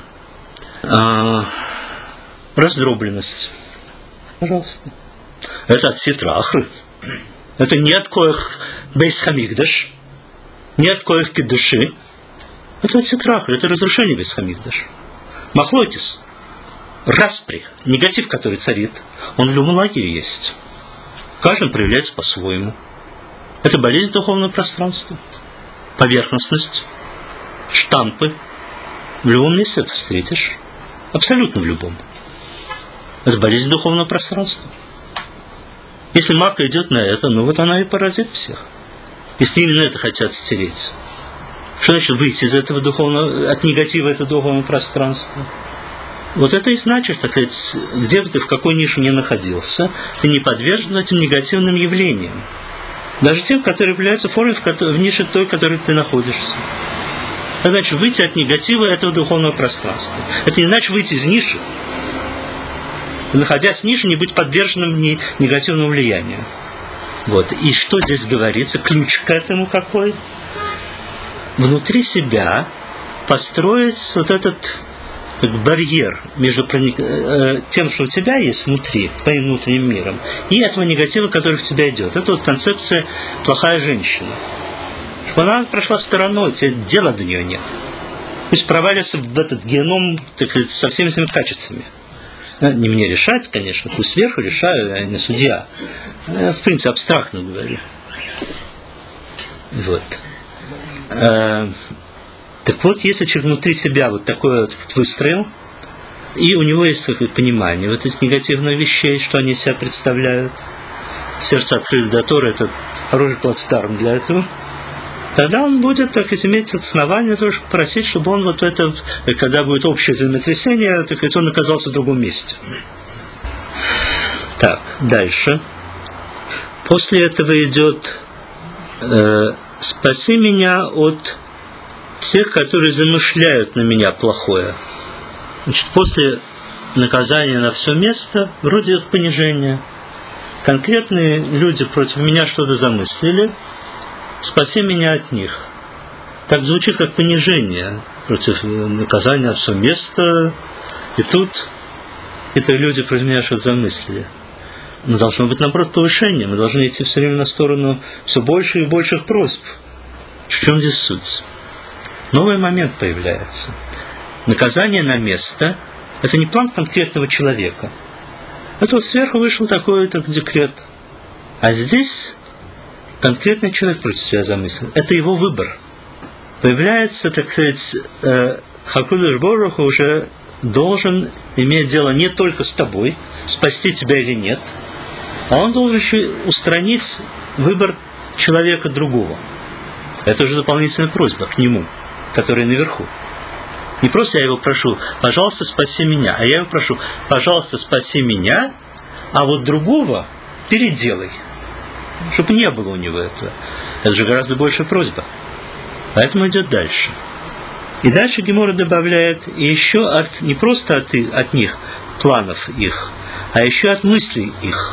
Раздробленность. Пожалуйста. Это от ситрахры. Это не от коих бейс-хамикдаш, не от коих кидуши. Это от ситрахры, это разрушение бейс-хамикдаш. Махлокис. Распри, негатив, который царит, он в любом лагере есть. В каждом проявляется по-своему. Это болезнь духовного пространства. Поверхностность, штампы. В любом месте это встретишь. Абсолютно в любом. Это болезнь духовного пространства. Если мака идет на это, вот она и поразит всех. Если именно это хотят стереть. Что значит выйти из этого духовного, от негатива этого духовного пространства? Вот это и значит, так сказать, где бы ты в какой нише ни находился, ты не подвержен этим негативным явлениям. Даже тем, которые являются формой в нише той, в которой ты находишься. Это значит выйти от негатива этого духовного пространства. Это не значит выйти из ниши. Находясь в нише, не быть подверженным негативному влиянию. Вот. И что здесь говорится? Ключ к этому какой? Внутри себя построить вот этот барьер между тем, что у тебя есть внутри, твоим внутренним миром, и этого негатива, который в тебя идет. Это вот концепция «плохая женщина». Чтобы она прошла стороной, тебе дела до нее нет. Пусть провалится в этот геном, так сказать, со всеми этими качествами. Не мне решать, конечно, пусть сверху решаю, а не судья. Я, в принципе, абстрактно говорю. Вот. Так вот, если человек внутри себя вот такое вот выстроил, и у него есть понимание вот из негативных вещей, что они себя представляют, сердце открыто до Торы, это хороший плацдарм для этого, тогда он будет, так сказать, иметь основание тоже просить, чтобы он вот это, когда будет общее землетрясение, так сказать, он оказался в другом месте. Так, дальше. После этого идет «Спаси меня от тех, которые замышляют на меня плохое». Значит, после наказания на все место вроде идет понижение. Конкретные люди против меня что-то замыслили, спаси меня от них. Так звучит как понижение против наказания на все место. И тут это люди против меня что-то замыслили. Но должно быть, наоборот, повышение. Мы должны идти все время на сторону все больше и больших просьб. В чем здесь суть? Новый момент появляется. Наказание на место – это не план конкретного человека. Это вот сверху вышел такой-то декрет. А здесь конкретный человек против себя замыслил. Это его выбор. Появляется, так сказать, Хакудыш Борух уже должен иметь дело не только с тобой, спасти тебя или нет, а он должен еще устранить выбор человека другого. Это уже дополнительная просьба к нему, которая наверху. Не просто я его прошу, пожалуйста, спаси меня, а я его прошу, пожалуйста, спаси меня, а вот другого переделай, чтобы не было у него этого. Это же гораздо большая просьба. Поэтому идет дальше. И дальше Гемора добавляет еще не просто от них, планов их, а еще от мыслей их.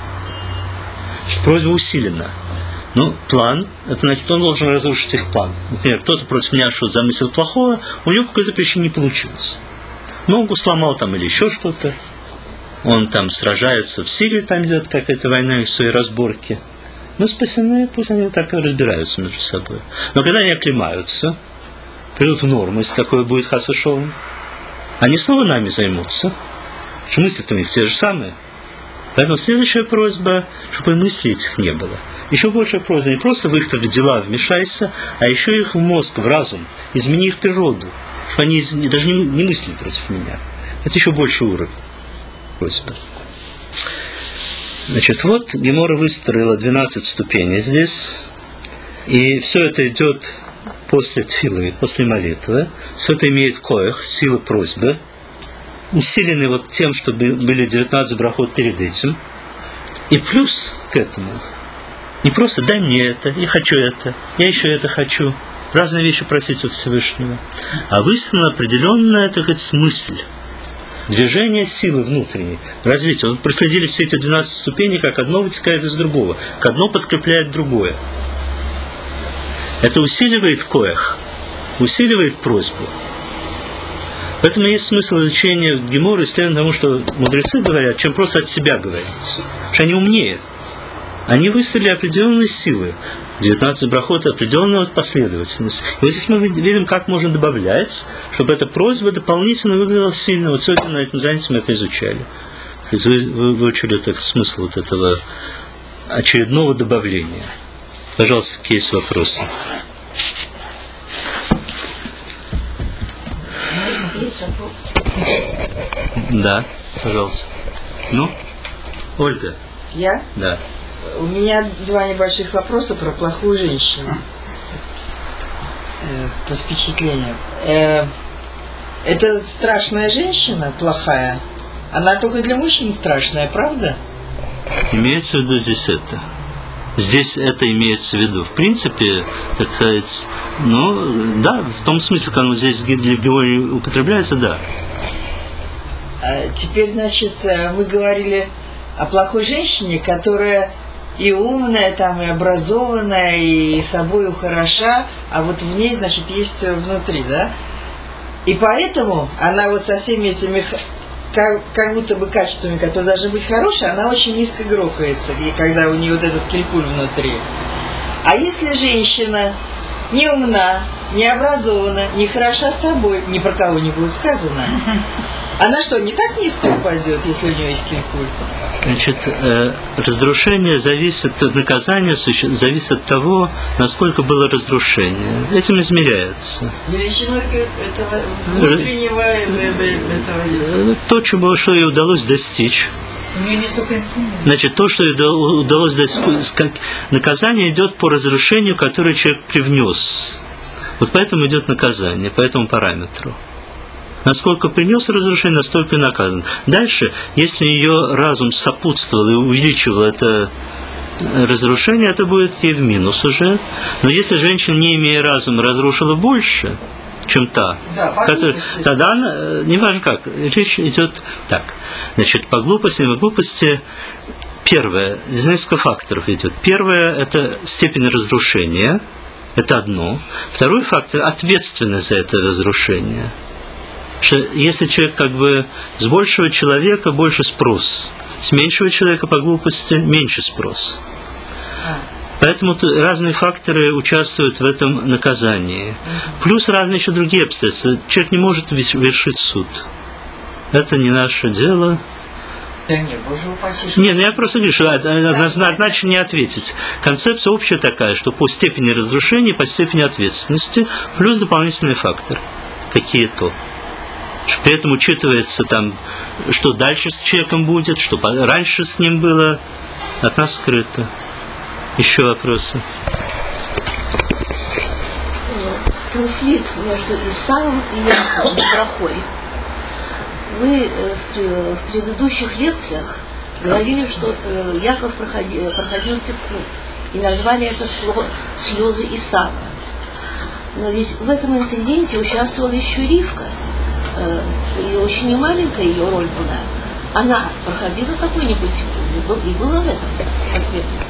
Просьба усилена. Ну, план, это значит, он должен разрушить их план. Например, кто-то против меня что-то замыслил плохое, у него по какой-то причине не получилось. Ногу сломал там или еще что-то. Он там сражается в Сирии, там идет какая-то война и свои разборки. Мы спасены, пусть они так и разбираются между собой. Но когда они оклемаются, придут в норму, если такое будет хас вешолом, они снова нами займутся. Что мысли-то у них те же самые. Поэтому следующая просьба, чтобы мыслей этих не было. Еще большая просьба, не просто в их дела вмешайся, а еще их в мозг, в разум, измени их природу, чтобы они даже не мыслили против меня. Это еще больше уровень просьбы. Значит, вот Гемора выстроила 12 ступеней здесь, и все это идет после тфилы, после молитвы. Все это имеет коэх, силу просьбы, усилены вот тем, что были 19 брахот перед этим. И плюс к этому, не просто дай мне это, я хочу это, я еще это хочу, разные вещи просить у Всевышнего, а выставлена определенная, так сказать, мысль, движение силы внутренней, развитие. Вот проследили все эти 12 ступеней, как одно вытекает из другого, как одно подкрепляет другое. Это усиливает коэх, усиливает просьбу. Поэтому есть смысл изучения Геморы, следует тому, что мудрецы говорят, чем просто от себя говорить. Потому что они умнее. Они выставили определенные силы. 19 брахот определенную последовательность. И вот здесь мы видим, как можно добавлять, чтобы эта просьба дополнительно выглядела сильно. Вот сегодня на этом занятии мы это изучали. То есть вы выучили смысл вот этого очередного добавления. Пожалуйста, какие есть вопросы? Есть вопрос? Да, пожалуйста. Ну, Ольга. Я? Да. У меня два небольших вопроса про плохую женщину. По впечатлениям. Это страшная женщина, плохая. Она только для мужчин страшная, правда? Имеется в виду здесь это. Здесь это имеется в виду. В принципе, так сказать, ну, да, в том смысле, как оно здесь для Георгия употребляется, да. Теперь, значит, мы говорили о плохой женщине, которая и умная, там, и образованная, и собою хороша, а вот в ней, значит, есть внутри, да? И поэтому она вот со всеми этими как будто бы качествами, которые должны быть хорошие, она очень низко грохается, и когда у нее вот этот килькуль внутри. А если женщина не умна, не образована, не хороша собой, ни про кого не будет сказано, она что, не так низко упадет, если у нее есть килькуль? Значит, разрушение зависит от наказания, зависит от того, насколько было разрушение. Этим измеряется. Величиной этого внутреннего этого... То, что ей удалось достичь. У нее не столько инструментов. Значит, то, что удалось дать, наказание идет по разрушению, которое человек привнес. Вот поэтому идет наказание, по этому параметру. Насколько принес разрушение, настолько и наказан. Дальше, если ее разум сопутствовал и увеличивал это разрушение, это будет ей в минус уже. Но если женщина, не имея разума, разрушила больше, чем та, тогда она, неважно как, речь идет так. Значит, по глупости, первое, из нескольких факторов идет. Первое – это степень разрушения, это одно. Второй фактор – ответственность за это разрушение. Что если человек как бы с большего человека больше спрос, с меньшего человека по глупости меньше спрос. Поэтому разные факторы участвуют в этом наказании. Плюс разные еще другие обстоятельства. Человек не может вершить суд. Это не наше дело. Да нет, боже упаси. Не, ну я просто говорю, что однозначно не ответить. Концепция общая такая, что по степени разрушения, по степени ответственности, плюс дополнительные факторы. Какие-то. При этом учитывается там, что дальше с человеком будет, что раньше с ним было, от нас скрыто. Еще вопросы? Конфликт между Исавом и Яковом с брахой. Вы в предыдущих лекциях говорили, что Яков проходил тикун, и назвали это слезы Исава. Но ведь в этом инциденте участвовала еще Ривка. И очень немаленькая ее роль была. Она проходила какой-нибудь тикун, и была в этом потребность.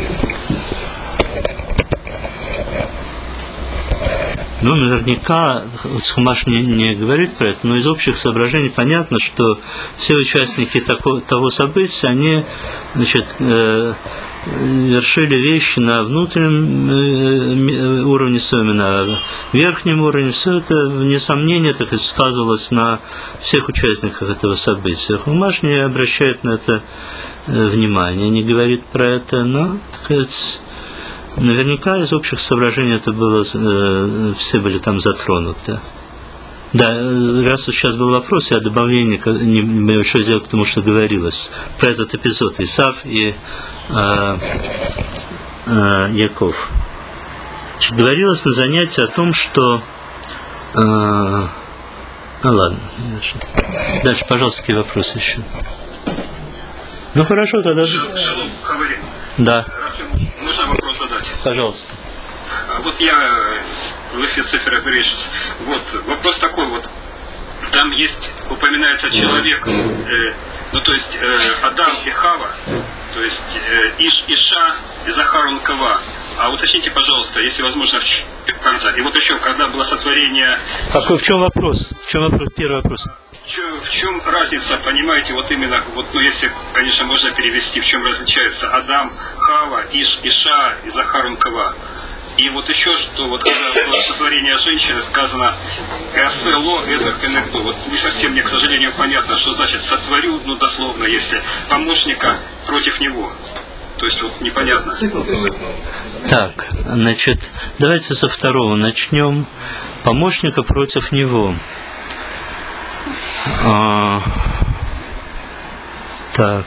Ну, наверняка, Хумаш не говорит про это, но из общих соображений понятно, что все участники того события, они, значит, вершили вещи на внутреннем уровне своем, на верхнем уровне. Все это, вне сомнения, так и сказывалось на всех участниках этого события. Хумаш не обращает на это внимания, не говорит про это, но, так сказать, наверняка из общих соображений это было, все были там затронуты. Да, раз сейчас был вопрос, я добавление небольшое сделал к тому, что говорилось про этот эпизод Исав и Яков. Значит, говорилось на занятии о том, что ладно. Дальше, пожалуйста, какие вопросы еще? Ну хорошо, тогда. Да. Можно вопрос задать? Пожалуйста. Вот я в эфире Сефера Берешис. Вот вопрос такой вот. Там есть, упоминается человек, ну то есть Адам и Хава, то есть Иша и Захар Кава. А уточните, пожалуйста, если возможно, в конце. И вот еще, когда было сотворение... В чем вопрос? Первый вопрос. В чем разница, понимаете, вот именно, вот, ну если, конечно, можно перевести, в чем различается Адам, Хава, Иша и Захар Кава. И вот еще, что вот когда было сотворение женщины, сказано «Эсело эзеркенекту». Вот не совсем мне, к сожалению, понятно, что значит «сотворю», ну дословно, если помощника против него. То есть вот непонятно. Так, значит, давайте со второго начнем. Помощника против него. Так.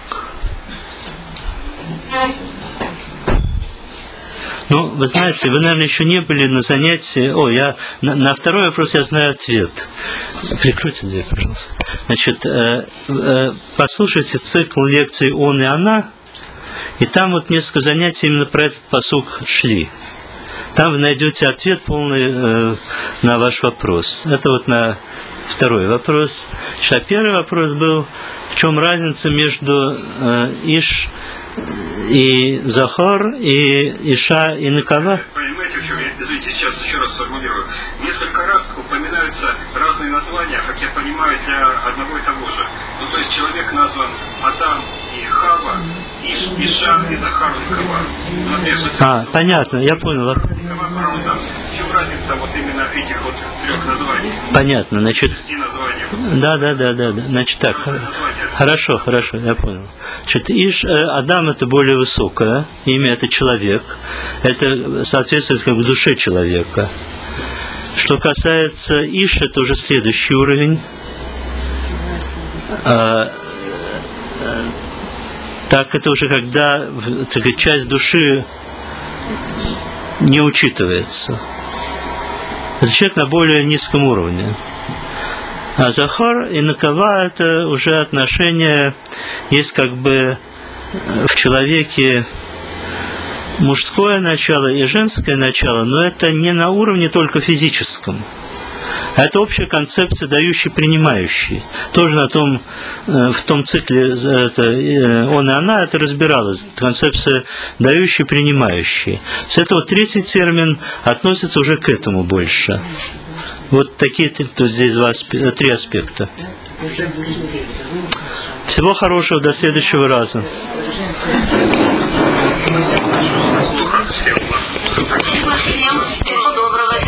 Ну, вы знаете, вы, наверное, еще не были на занятии. На второй вопрос я знаю ответ. Прикройте дверь, пожалуйста. Значит, послушайте цикл лекций «Он и она», и там вот несколько занятий именно про этот пасук шли. Там вы найдете ответ полный на ваш вопрос. Это вот на второй вопрос. А первый вопрос был, в чем разница между Иш и Захар, и Иша и Накава? Понимаете, в чем я, извините, сейчас еще раз формулирую. Несколько раз упоминаются разные названия, как я понимаю, для одного и того же. Ну, то есть человек назван Адам и Хава, Иша и Захар Накава. Понятно, я понял. В чем разница вот именно этих вот трех названий? Понятно, значит. Да. Значит так. Хорошо, я понял. Значит, Адам это более высокое имя, это человек. Это соответствует как бы душе человека. Что касается Иш, это уже следующий уровень. Так это уже когда такая часть души не учитывается. Это человек на более низком уровне. А Захар и Накава – это уже отношения, есть как бы в человеке мужское начало и женское начало, но это не на уровне только физическом. Это общая концепция дающий принимающий. Тоже на том, в том цикле он и она это разбиралась. Концепция дающий принимающий. С этого третий термин относится уже к этому больше. Вот такие тут здесь три аспекта. Всего хорошего, до следующего раза. Спасибо всем.